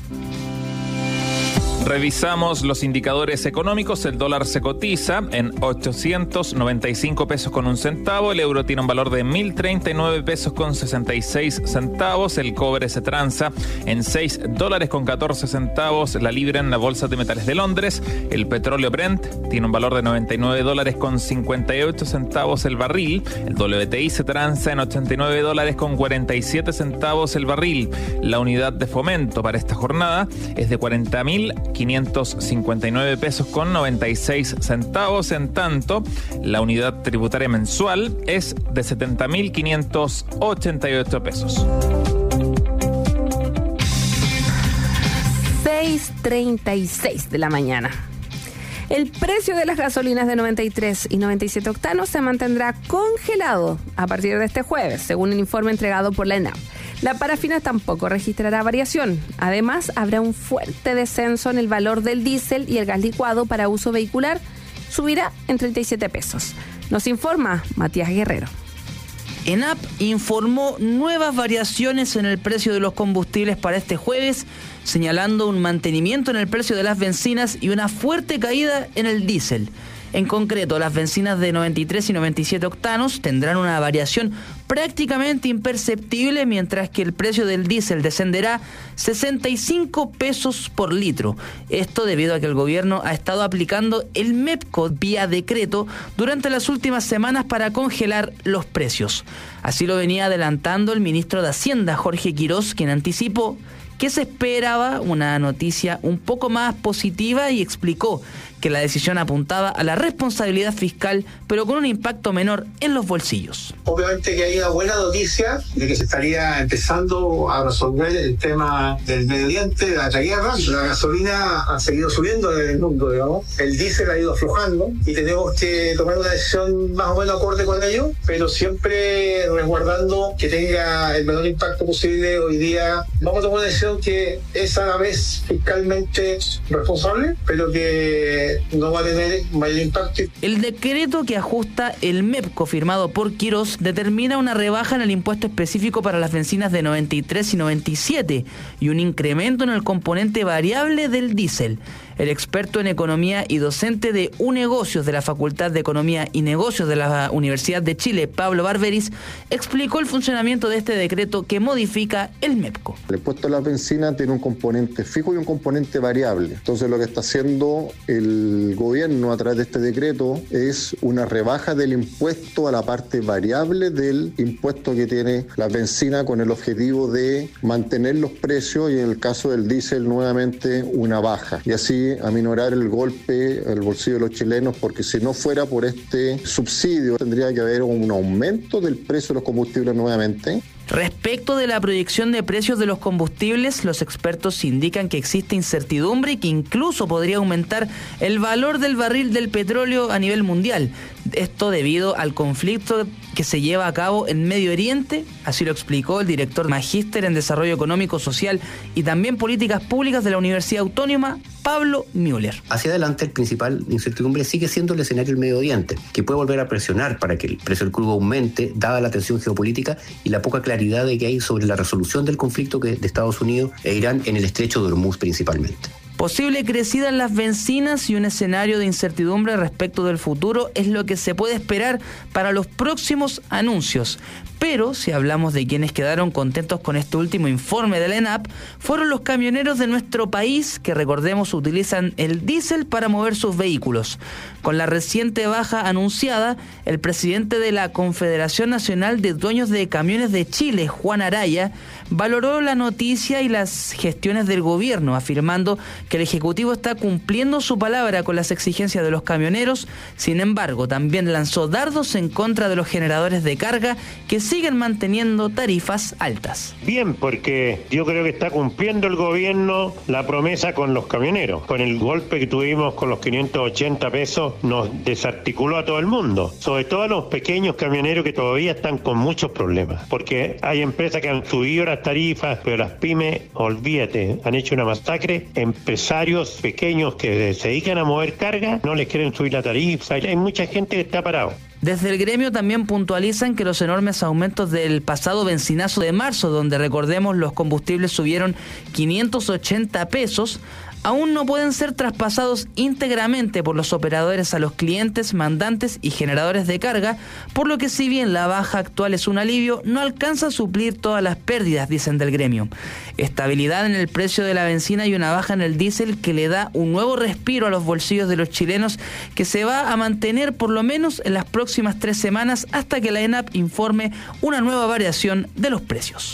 Revisamos los indicadores económicos. El dólar se cotiza en ochocientos noventa y cinco pesos con un centavo. El euro tiene un valor de mil treinta y nueve pesos con sesenta y seis centavos. El cobre se transa en seis dólares con catorce centavos la libra en la bolsa de metales de Londres. El petróleo Brent tiene un valor de noventa y nueve dólares con cincuenta y ocho centavos el barril. El W T I se transa en ochenta y nueve dólares con cuarenta y siete centavos el barril. La unidad de fomento para esta jornada es de cuarenta mil quinientos cincuenta y nueve pesos con noventa y seis centavos. En tanto, la unidad tributaria mensual es de setenta mil quinientos ochenta y ocho pesos. seis treinta y seis de la mañana. El precio de las gasolinas de noventa y tres y noventa y siete octanos se mantendrá congelado a partir de este jueves, según el informe entregado por la ENAP. La parafina tampoco registrará variación. Además, habrá un fuerte descenso en el valor del diésel y el gas licuado para uso vehicular subirá en treinta y siete pesos. Nos informa Matías Guerrero. ENAP informó nuevas variaciones en el precio de los combustibles para este jueves, señalando un mantenimiento en el precio de las bencinas y una fuerte caída en el diésel. En concreto, las bencinas de noventa y tres y noventa y siete octanos tendrán una variación prácticamente imperceptible, mientras que el precio del diésel descenderá sesenta y cinco pesos por litro. Esto debido a que el gobierno ha estado aplicando el MEPCO vía decreto durante las últimas semanas para congelar los precios. Así lo venía adelantando el ministro de Hacienda, Jorge Quirós, quien anticipó que se esperaba una noticia un poco más positiva y explicó que la decisión apuntaba a la responsabilidad fiscal, pero con un impacto menor en los bolsillos. Obviamente que hay una buena noticia de que se estaría empezando a resolver el tema del Medio Oriente, de la guerra. La gasolina ha seguido subiendo en el mundo, digamos. El diésel ha ido aflojando y tenemos que tomar una decisión más o menos acorde con ello, pero siempre resguardando que tenga el menor impacto posible. Hoy día vamos a tomar una decisión que es a la vez fiscalmente responsable, pero que no va a tener mayor impacto. El decreto que ajusta el MEPCO firmado por Quirós determina una rebaja en el impuesto específico para las bencinas de noventa y tres y noventa y siete y un incremento en el componente variable del diésel. El experto en economía y docente de UNegocios de la Facultad de Economía y Negocios de la Universidad de Chile, Pablo Barberis, explicó el funcionamiento de este decreto que modifica el MEPCO. El impuesto a la benzina tiene un componente fijo y un componente variable. Entonces lo que está haciendo el gobierno a través de este decreto es una rebaja del impuesto a la parte variable del impuesto que tiene la benzina, con el objetivo de mantener los precios y en el caso del diésel nuevamente una baja. Y así aminorar el golpe al bolsillo de los chilenos, porque si no fuera por este subsidio tendría que haber un aumento del precio de los combustibles nuevamente. Respecto de la proyección de precios de los combustibles, los expertos indican que existe incertidumbre y que incluso podría aumentar el valor del barril del petróleo a nivel mundial. Esto debido al conflicto que se lleva a cabo en Medio Oriente, así lo explicó el director magíster en Desarrollo Económico, Social y también Políticas Públicas de la Universidad Autónoma, Pablo Müller. Hacia adelante, el principal incertidumbre sigue siendo el escenario del Medio Oriente, que puede volver a presionar para que el precio del crudo aumente, dada la tensión geopolítica y la poca claridad de que hay sobre la resolución del conflicto que de Estados Unidos e Irán en el estrecho de Hormuz principalmente. Posible crecida en las bencinas y un escenario de incertidumbre respecto del futuro es lo que se puede esperar para los próximos anuncios. Pero si hablamos de quienes quedaron contentos con este último informe de la ENAP, fueron los camioneros de nuestro país que, recordemos, utilizan el diésel para mover sus vehículos. Con la reciente baja anunciada, el presidente de la Confederación Nacional de Dueños de Camiones de Chile, Juan Araya, valoró la noticia y las gestiones del gobierno, afirmando que el Ejecutivo está cumpliendo su palabra con las exigencias de los camioneros. Sin embargo, también lanzó dardos en contra de los generadores de carga que siguen manteniendo tarifas altas. Bien, porque yo creo que está cumpliendo el gobierno la promesa con los camioneros. Con el golpe que tuvimos con los quinientos ochenta pesos nos desarticuló a todo el mundo, sobre todo a los pequeños camioneros que todavía están con muchos problemas, porque hay empresas que han subido las tarifas, pero las pymes, olvídate, han hecho una masacre. Empresarios pequeños que se dedican a mover carga no les quieren subir la tarifa, hay mucha gente que está parado. Desde el gremio también puntualizan que los enormes aumentos del pasado bencinazo de marzo, donde recordemos los combustibles subieron quinientos ochenta pesos, aún no pueden ser traspasados íntegramente por los operadores a los clientes, mandantes y generadores de carga, por lo que si bien la baja actual es un alivio, no alcanza a suplir todas las pérdidas, dicen del gremio. Estabilidad en el precio de la benzina y una baja en el diésel que le da un nuevo respiro a los bolsillos de los chilenos, que se va a mantener por lo menos en las próximas tres semanas hasta que la ENAP informe una nueva variación de los precios.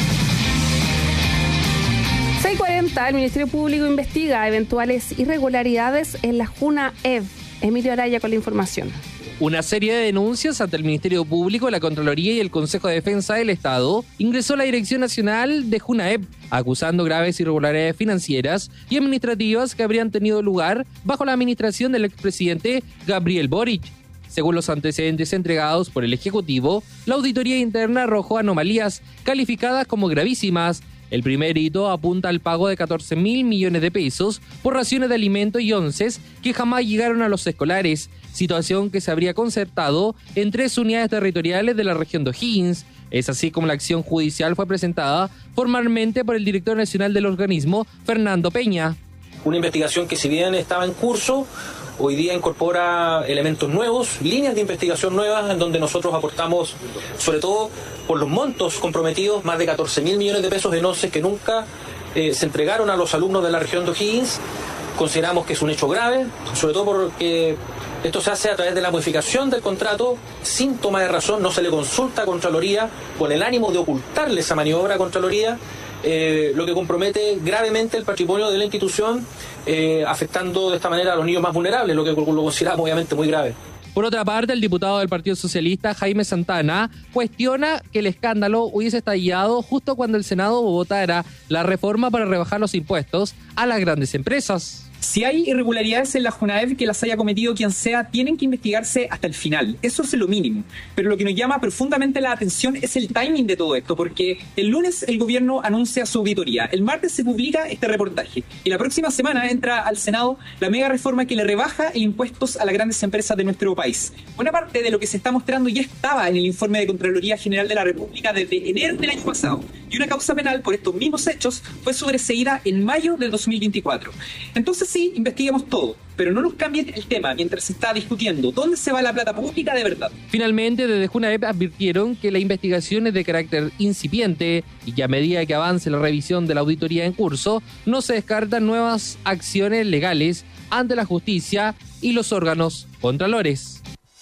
seis cuarenta, el Ministerio Público investiga eventuales irregularidades en la JUNAEV. Emilio Araya con la información. Una serie de denuncias ante el Ministerio Público, la Contraloría y el Consejo de Defensa del Estado ingresó a la Dirección Nacional de JUNAEV, acusando graves irregularidades financieras y administrativas que habrían tenido lugar bajo la administración del expresidente Gabriel Boric. Según los antecedentes entregados por el Ejecutivo, la auditoría interna arrojó anomalías calificadas como gravísimas. El primer hito apunta al pago de catorce mil millones de pesos por raciones de alimentos y onces que jamás llegaron a los escolares, situación que se habría concertado en tres unidades territoriales de la región de O'Higgins. Es así como la acción judicial fue presentada formalmente por el director nacional del organismo, Fernando Peña. Una investigación que, si bien estaba en curso, hoy día incorpora elementos nuevos, líneas de investigación nuevas, en donde nosotros aportamos, sobre todo por los montos comprometidos, más de catorce mil millones de pesos en onces que nunca eh, se entregaron a los alumnos de la región de O'Higgins. Consideramos que es un hecho grave, sobre todo porque esto se hace a través de la modificación del contrato, sin toma de razón, no se le consulta a Contraloría, con el ánimo de ocultarle esa maniobra a Contraloría, eh, lo que compromete gravemente el patrimonio de la institución, eh, afectando de esta manera a los niños más vulnerables, lo que lo consideramos obviamente muy grave. Por otra parte, el diputado del Partido Socialista, Jaime Santana, cuestiona que el escándalo hubiese estallado justo cuando el Senado votara la reforma para rebajar los impuestos a las grandes empresas. Si hay irregularidades en la JUNAEV, que las haya cometido quien sea, tienen que investigarse hasta el final. Eso es lo mínimo. Pero lo que nos llama profundamente la atención es el timing de todo esto, porque el lunes el gobierno anuncia su auditoría, el martes se publica este reportaje y la próxima semana entra al Senado la mega reforma que le rebaja impuestos a las grandes empresas de nuestro país. Buena parte de lo que se está mostrando ya estaba en el informe de Contraloría General de la República desde enero del año pasado, y una causa penal por estos mismos hechos fue sobreseída en mayo del dos mil veinticuatro. Entonces sí, investiguemos todo, pero no nos cambien el tema mientras se está discutiendo dónde se va la plata pública de verdad. Finalmente, desde JUNAEV advirtieron que la investigación es de carácter incipiente y que a medida que avance la revisión de la auditoría en curso, no se descartan nuevas acciones legales ante la justicia y los órganos contralores.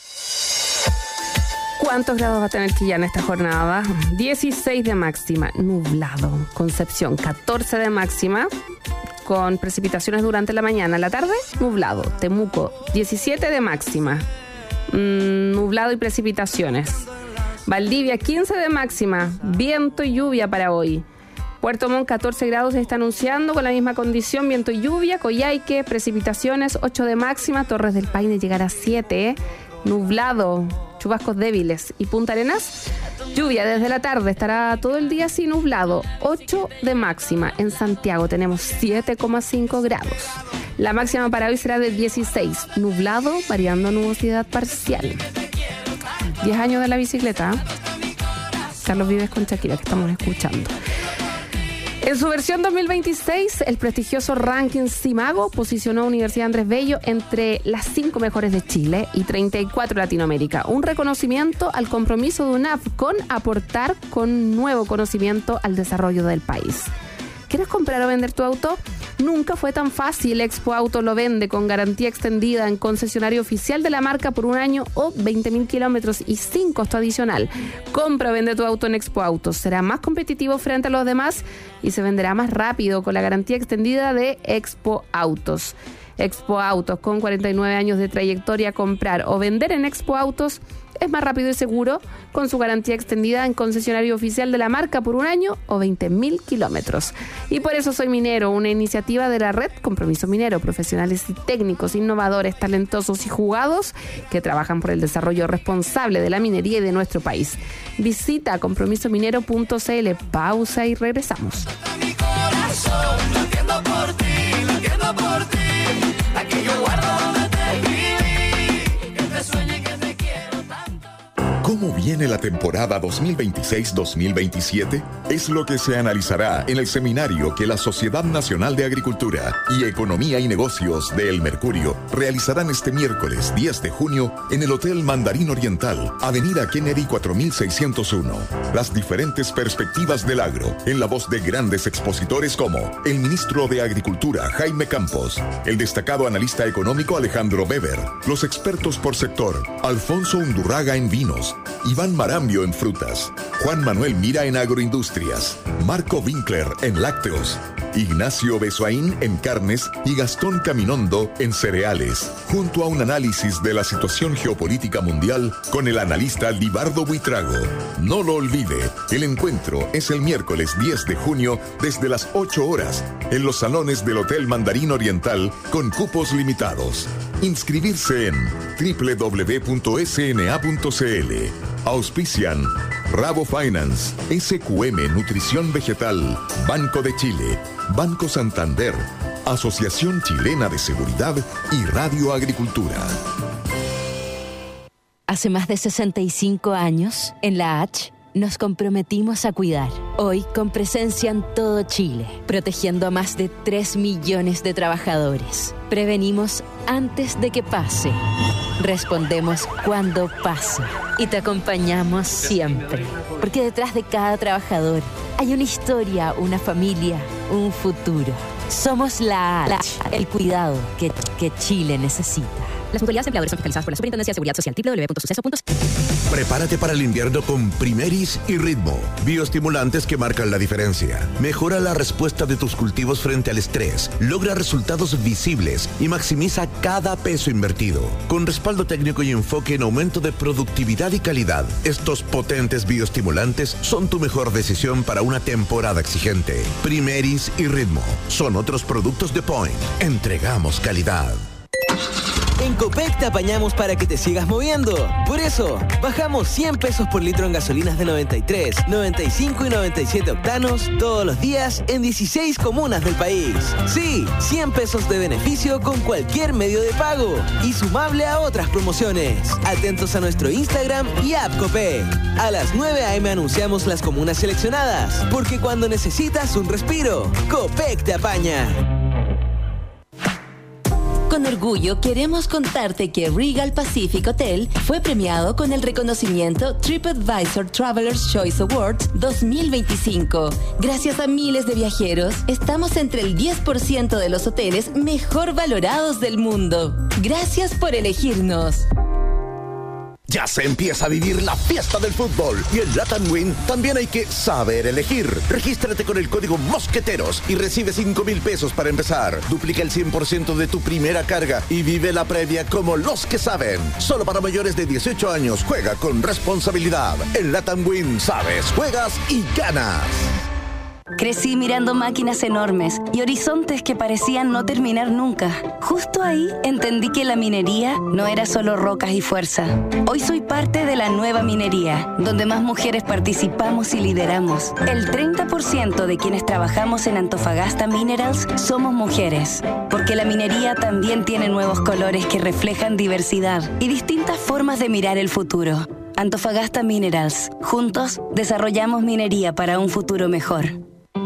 ¿Cuántos grados va a tener Chillán esta jornada? dieciséis de máxima, nublado. Concepción, catorce de máxima, con precipitaciones durante la mañana. La tarde, nublado. Temuco, diecisiete de máxima, mm, nublado y precipitaciones. Valdivia, quince de máxima, viento y lluvia para hoy. Puerto Montt, catorce grados se está anunciando con la misma condición, viento y lluvia. Coyhaique, precipitaciones, ocho de máxima. Torres del Paine llegará a siete, nublado, chubascos débiles. Y Punta Arenas, lluvia desde la tarde, estará todo el día así nublado, ocho de máxima. En Santiago tenemos siete coma cinco grados. La máxima para hoy será de dieciséis, nublado, variando nubosidad parcial. diez años de la bicicleta, ¿eh? Carlos Vives con Shakira, que estamos escuchando. En su versión dos mil veintiséis, el prestigioso ranking Simago posicionó a Universidad Andrés Bello entre las cinco mejores de Chile y treinta y cuatro de Latinoamérica. Un reconocimiento al compromiso de U N A F con aportar con nuevo conocimiento al desarrollo del país. ¿Quieres comprar o vender tu auto? Nunca fue tan fácil. Expo Auto lo vende con garantía extendida en concesionario oficial de la marca por un año o veinte mil kilómetros y sin costo adicional. Compra o vende tu auto en Expo Autos. Será más competitivo frente a los demás y se venderá más rápido con la garantía extendida de Expo Autos. Expo Autos, con cuarenta y nueve años de trayectoria, comprar o vender en Expo Autos es más rápido y seguro, con su garantía extendida en concesionario oficial de la marca por un año o veinte mil kilómetros. Y por eso soy Minero, una iniciativa de la red Compromiso Minero, profesionales y técnicos, innovadores, talentosos y jugados que trabajan por el desarrollo responsable de la minería y de nuestro país. Visita compromiso minero punto c l. Pausa y regresamos. Mi corazón, lo entiendo por ti, lo entiendo por ti. Aquí yo guardo donde te escribí, que te sueñe que te quiero tanto. ¿Cómo viene la temporada dos mil veintiséis dos mil veintisiete? Es lo que se analizará en el seminario que la Sociedad Nacional de Agricultura y Economía y Negocios de El Mercurio realizarán este miércoles diez de junio en el Hotel Mandarín Oriental, Avenida Kennedy cuatro mil seiscientos uno. Las diferentes perspectivas del agro, en la voz de grandes expositores como el ministro de Agricultura, Jaime Campos, el destacado analista económico Alejandro Weber, los expertos por sector, Alfonso Undurraga en vinos, Iván Marambio en frutas, Juan Manuel Mira en agroindustrias, Marco Winkler en lácteos, Ignacio Besoaín en carnes y Gastón Caminondo en cereales, junto a un análisis de la situación geopolítica mundial con el analista Libardo Buitrago. No lo olvide, el encuentro es el miércoles diez de junio desde las ocho horas en los salones del Hotel Mandarín Oriental con cupos limitados. Inscribirse en doble u doble u doble u punto s n a punto c l. Auspician Rabo Finance, S Q M Nutrición Vegetal, Banco de Chile, Banco Santander, Asociación Chilena de Seguridad y Radio Agricultura. Hace más de sesenta y cinco años, en la H, nos comprometimos a cuidar. Hoy, con presencia en todo Chile, protegiendo a más de tres millones de trabajadores. Prevenimos antes de que pase. Respondemos cuando pasa. Y te acompañamos siempre. Porque detrás de cada trabajador hay una historia, una familia, un futuro. Somos la H, el cuidado que, que Chile necesita. Las mutualidades empleadores son fiscalizadas por la Superintendencia de Seguridad Social. doble u doble u doble u punto suceso punto c l. Prepárate para el invierno con Primeris y Ritmo, bioestimulantes que marcan la diferencia. Mejora la respuesta de tus cultivos frente al estrés, logra resultados visibles y maximiza cada peso invertido. Con respaldo técnico y enfoque en aumento de productividad y calidad, estos potentes bioestimulantes son tu mejor decisión para una temporada exigente. Primeris y Ritmo son otros productos de Point. Entregamos calidad. En Copec te apañamos para que te sigas moviendo. Por eso, bajamos cien pesos por litro en gasolinas de noventa y tres, noventa y cinco y noventa y siete octanos todos los días en dieciséis comunas del país. Sí, cien pesos de beneficio con cualquier medio de pago y sumable a otras promociones. Atentos a nuestro Instagram y app Copec. A las nueve a eme anunciamos las comunas seleccionadas, porque cuando necesitas un respiro, Copec te apaña. Con orgullo queremos contarte que Regal Pacific Hotel fue premiado con el reconocimiento TripAdvisor Traveler's Choice Awards dos mil veinticinco. Gracias a miles de viajeros, estamos entre el diez por ciento de los hoteles mejor valorados del mundo. Gracias por elegirnos. Ya se empieza a vivir la fiesta del fútbol y en Latam Win también hay que saber elegir. Regístrate con el código Mosqueteros y recibe cinco mil pesos para empezar. Duplica el cien por ciento de tu primera carga y vive la previa como los que saben. Solo para mayores de dieciocho años. Juega con responsabilidad. En Latam Win sabes, juegas y ganas. Crecí mirando máquinas enormes y horizontes que parecían no terminar nunca. Justo ahí entendí que la minería no era solo rocas y fuerza. Hoy soy parte de la nueva minería, donde más mujeres participamos y lideramos. El treinta por ciento de quienes trabajamos en Antofagasta Minerals somos mujeres, porque la minería también tiene nuevos colores que reflejan diversidad y distintas formas de mirar el futuro. Antofagasta Minerals. Juntos desarrollamos minería para un futuro mejor.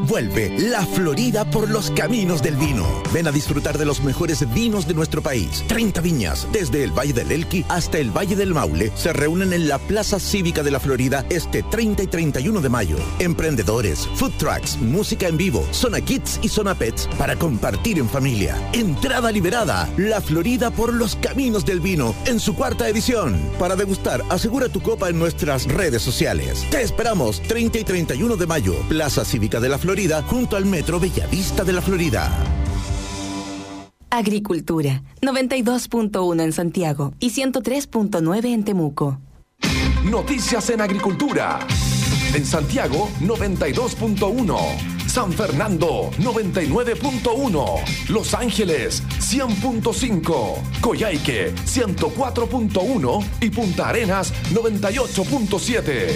Vuelve La Florida por los caminos del vino. Ven a disfrutar de los mejores vinos de nuestro país. treinta viñas, desde el Valle del Elqui hasta el Valle del Maule, se reúnen en la Plaza Cívica de La Florida este treinta y treinta y uno de mayo. Emprendedores, food trucks, música en vivo, zona kids y zona pets para compartir en familia. Entrada liberada. La Florida por los caminos del vino en su cuarta edición. Para degustar, asegura tu copa en nuestras redes sociales. Te esperamos treinta y treinta y uno de mayo, Plaza Cívica de La Florida, junto al Metro Bellavista de La Florida. Agricultura, noventa y dos punto uno en Santiago y ciento tres punto nueve en Temuco. Noticias en Agricultura. En Santiago, noventa y dos punto uno. San Fernando, noventa y nueve punto uno. Los Ángeles, cien punto cinco. Coyhaique, ciento cuatro punto uno. Y Punta Arenas, noventa y ocho punto siete.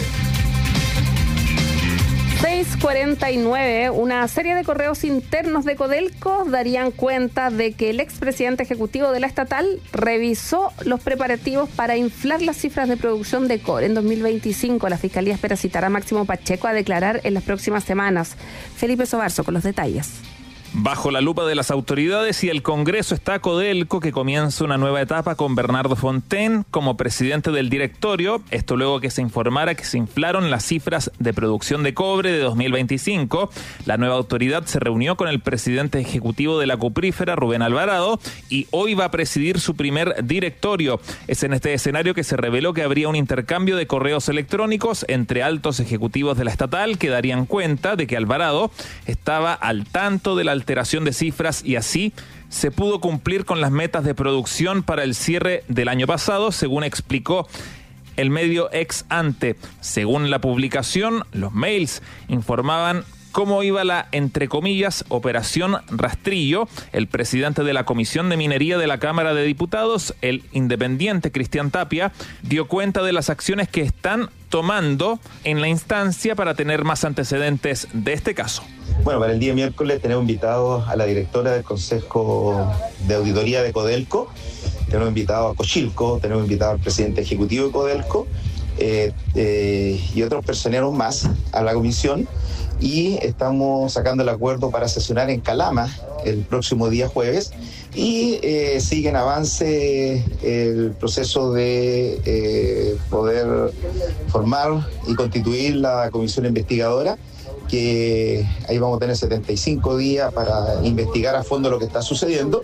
seis cuarenta y nueve, una serie de correos internos de Codelco darían cuenta de que el expresidente ejecutivo de la estatal revisó los preparativos para inflar las cifras de producción de cobre en dos mil veinticinco. La Fiscalía espera citar a Máximo Pacheco a declarar en las próximas semanas. Felipe Sobarzo con los detalles. Bajo la lupa de las autoridades y el Congreso está Codelco, que comienza una nueva etapa con Bernardo Fontaine como presidente del directorio. Esto luego que se informara que se inflaron las cifras de producción de cobre de dos mil veinticinco. La nueva autoridad se reunió con el presidente ejecutivo de la cuprífera, Rubén Alvarado, y hoy va a presidir su primer directorio. Es en este escenario que se reveló que habría un intercambio de correos electrónicos entre altos ejecutivos de la estatal que darían cuenta de que Alvarado estaba al tanto de la alteración de cifras y así se pudo cumplir con las metas de producción para el cierre del año pasado, según explicó el medio Ex Ante. Según la publicación, los mails informaban cómo iba la, entre comillas, operación rastrillo. El presidente de la Comisión de Minería de la Cámara de Diputados, el independiente Cristian Tapia, dio cuenta de las acciones que están tomando en la instancia para tener más antecedentes de este caso. Bueno, para el día miércoles tenemos invitados a la directora del Consejo de Auditoría de Codelco, tenemos invitado a Cochilco, tenemos invitado al presidente ejecutivo de Codelco eh, eh, y otros personeros más a la comisión, y estamos sacando el acuerdo para sesionar en Calama el próximo día jueves, y eh, sigue en avance el proceso de eh, poder formar y constituir la comisión investigadora, que ahí vamos a tener setenta y cinco días para investigar a fondo lo que está sucediendo.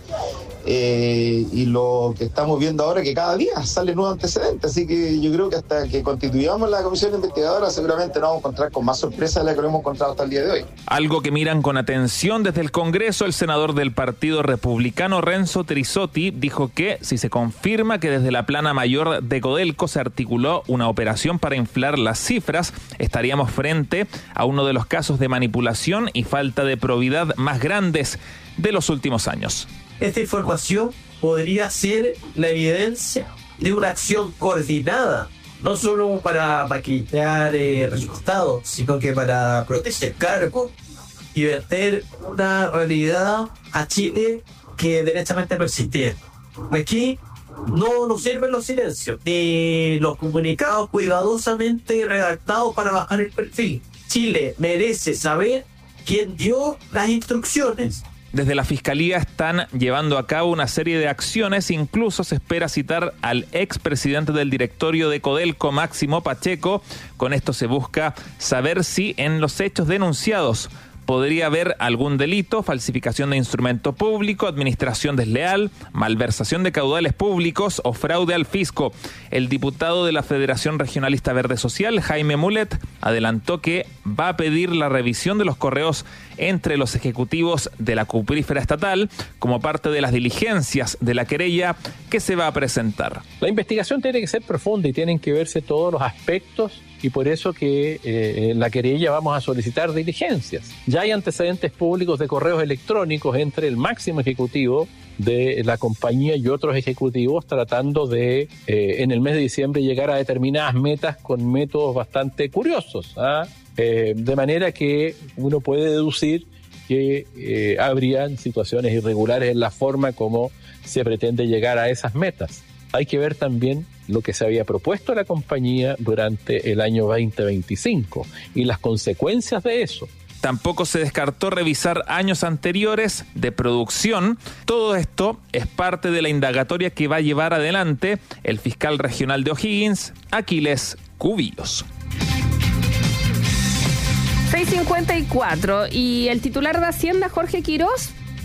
Eh, y lo que estamos viendo ahora es que cada día salen nuevos antecedentes, así que yo creo que hasta que constituyamos la comisión investigadora seguramente nos vamos a encontrar con más sorpresas de la que lo hemos encontrado hasta el día de hoy. Algo que miran con atención desde el Congreso, el senador del Partido Republicano Renzo Trisotti dijo que si se confirma que desde la plana mayor de Codelco se articuló una operación para inflar las cifras, estaríamos frente a uno de los casos de manipulación y falta de probidad más grandes de los últimos años. Esta información podría ser la evidencia de una acción coordinada, no solo para maquillar eh, resultados, sino que para proteger cargos y verter una realidad a Chile que derechamente no existía. Aquí no nos sirven los silencios ni los comunicados cuidadosamente redactados para bajar el perfil. Chile merece saber quién dio las instrucciones. Desde la Fiscalía están llevando a cabo una serie de acciones, incluso se espera citar al expresidente del directorio de Codelco, Máximo Pacheco. Con esto se busca saber si en los hechos denunciados podría haber algún delito, falsificación de instrumento público, administración desleal, malversación de caudales públicos o fraude al fisco. El diputado de la Federación Regionalista Verde Social, Jaime Mulet, adelantó que va a pedir la revisión de los correos entre los ejecutivos de la cuprífera estatal como parte de las diligencias de la querella que se va a presentar. La investigación tiene que ser profunda y tienen que verse todos los aspectos, y por eso que eh, en la querella vamos a solicitar diligencias. Ya hay antecedentes públicos de correos electrónicos entre el máximo ejecutivo de la compañía y otros ejecutivos tratando de, eh, en el mes de diciembre, llegar a determinadas metas con métodos bastante curiosos, ¿ah? Eh, de manera que uno puede deducir que eh, habrían situaciones irregulares en la forma como se pretende llegar a esas metas. Hay que ver también lo que se había propuesto a la compañía durante el año veinte veinticinco y las consecuencias de eso. Tampoco se descartó revisar años anteriores de producción. Todo esto es parte de la indagatoria que va a llevar adelante el fiscal regional de O'Higgins, Aquiles Cubillos. seis cincuenta y cuatro, y el titular de Hacienda, Jorge Quirós,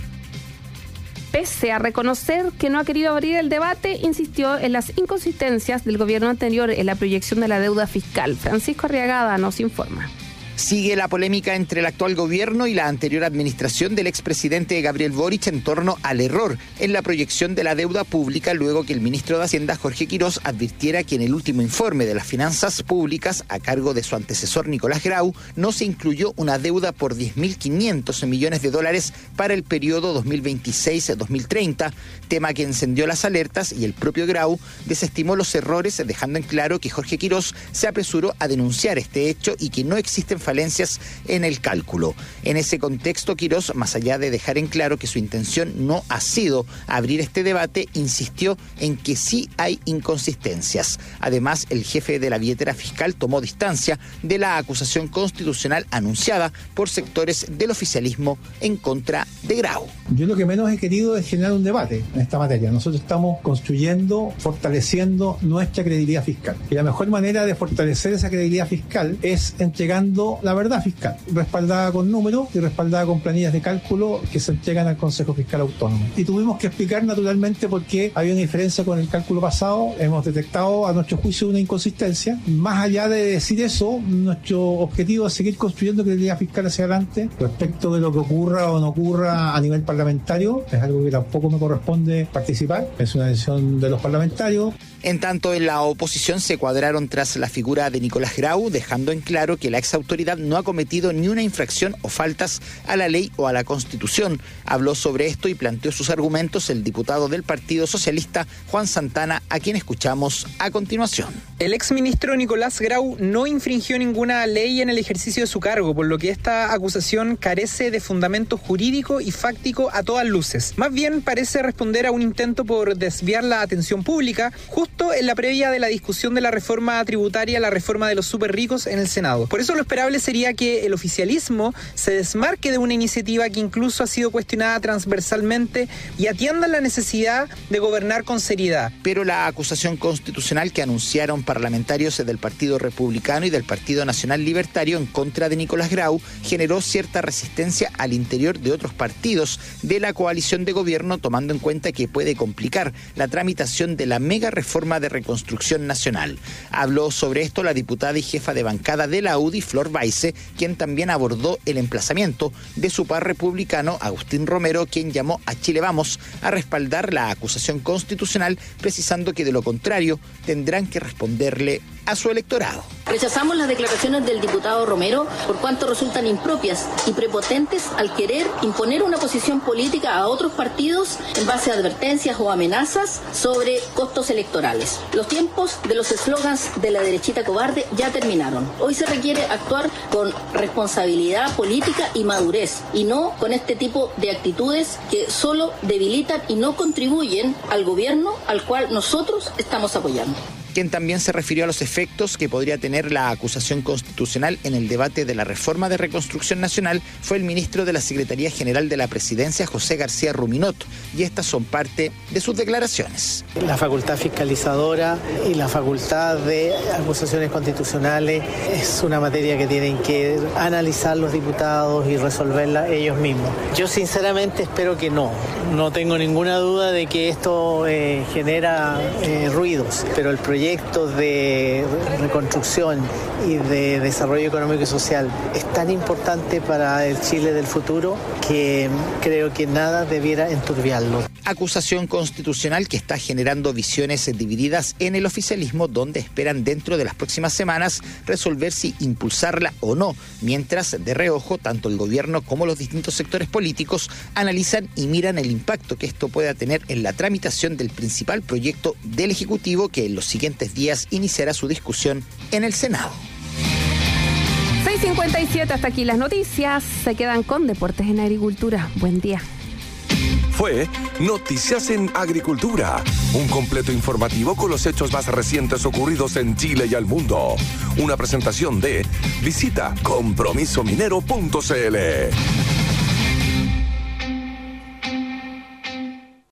pese a reconocer que no ha querido abrir el debate, insistió en las inconsistencias del gobierno anterior en la proyección de la deuda fiscal. Francisco Arriagada nos informa. Sigue la polémica entre el actual gobierno y la anterior administración del expresidente Gabriel Boric en torno al error en la proyección de la deuda pública, luego que el ministro de Hacienda, Jorge Quirós, advirtiera que en el último informe de las finanzas públicas a cargo de su antecesor Nicolás Grau no se incluyó una deuda por diez mil quinientos millones de dólares para el periodo dos mil veintiséis a dos mil treinta, tema que encendió las alertas, y el propio Grau desestimó los errores, dejando en claro que Jorge Quirós se apresuró a denunciar este hecho y que no existen falencias en el cálculo. En ese contexto, Quirós, más allá de dejar en claro que su intención no ha sido abrir este debate, insistió en que sí hay inconsistencias. Además, el jefe de la billetera fiscal tomó distancia de la acusación constitucional anunciada por sectores del oficialismo en contra de Grau. Yo lo que menos he querido es generar un debate en esta materia. Nosotros estamos construyendo, fortaleciendo nuestra credibilidad fiscal. Y la mejor manera de fortalecer esa credibilidad fiscal es entregando la verdad fiscal, respaldada con números y respaldada con planillas de cálculo que se entregan al Consejo Fiscal Autónomo. Y tuvimos que explicar naturalmente por qué había una diferencia con el cálculo pasado. Hemos detectado a nuestro juicio una inconsistencia. Más allá de decir eso, nuestro objetivo es seguir construyendo credibilidad fiscal hacia adelante. Respecto de lo que ocurra o no ocurra a nivel parlamentario, es algo que tampoco me corresponde participar, es una decisión de los parlamentarios. En tanto, en la oposición se cuadraron tras la figura de Nicolás Grau, dejando en claro que la exautoridad no ha cometido ni una infracción o faltas a la ley o a la Constitución. Habló sobre esto y planteó sus argumentos el diputado del Partido Socialista, Juan Santana, a quien escuchamos a continuación. El exministro Nicolás Grau no infringió ninguna ley en el ejercicio de su cargo, por lo que esta acusación carece de fundamento jurídico y fáctico a todas luces. Más bien parece responder a un intento por desviar la atención pública, justo en la previa de la discusión de la reforma tributaria, la reforma de los súper ricos en el Senado. Por eso lo esperable sería que el oficialismo se desmarque de una iniciativa que incluso ha sido cuestionada transversalmente y atienda la necesidad de gobernar con seriedad. Pero la acusación constitucional que anunciaron parlamentarios del Partido Republicano y del Partido Nacional Libertario en contra de Nicolás Grau generó cierta resistencia al interior de otros partidos de la coalición de gobierno, tomando en cuenta que puede complicar la tramitación de la mega reforma de reconstrucción nacional. Habló sobre esto la diputada y jefa de bancada de la U D I, Flor Baise, quien también abordó el emplazamiento de su par republicano, Agustín Romero, quien llamó a Chile Vamos a respaldar la acusación constitucional, precisando que de lo contrario tendrán que responderle a su electorado. Rechazamos las declaraciones del diputado Romero por cuanto resultan impropias y prepotentes al querer imponer una posición política a otros partidos en base a advertencias o amenazas sobre costos electorales. Los tiempos de los eslogans de la derechita cobarde ya terminaron. Hoy se requiere actuar con responsabilidad política y madurez, y no con este tipo de actitudes que solo debilitan y no contribuyen al gobierno al cual nosotros estamos apoyando. Quien también se refirió a los efectos que podría tener la acusación constitucional en el debate de la reforma de reconstrucción nacional fue el ministro de la Secretaría General de la Presidencia, José García Ruminot, y estas son parte de sus declaraciones. La facultad fiscalizadora y la facultad de acusaciones constitucionales es una materia que tienen que analizar los diputados y resolverla ellos mismos. Yo sinceramente espero que no. No tengo ninguna duda de que esto eh, genera eh, ruidos, pero el proyecto de reconstrucción y de desarrollo económico y social es tan importante para el Chile del futuro que creo que nada debiera enturbiarlo. Acusación constitucional que está generando visiones divididas en el oficialismo, donde esperan dentro de las próximas semanas resolver si impulsarla o no, mientras de reojo tanto el gobierno como los distintos sectores políticos analizan y miran el impacto que esto pueda tener en la tramitación del principal proyecto del Ejecutivo, que en los siguientes días iniciará su discusión en el Senado. seis cincuenta y siete, hasta aquí las noticias. Se quedan con Deportes en Agricultura. Buen día. fue Noticias en Agricultura, un completo informativo con los hechos más recientes ocurridos en Chile y al mundo. Una presentación de Visita compromiso minero punto c l.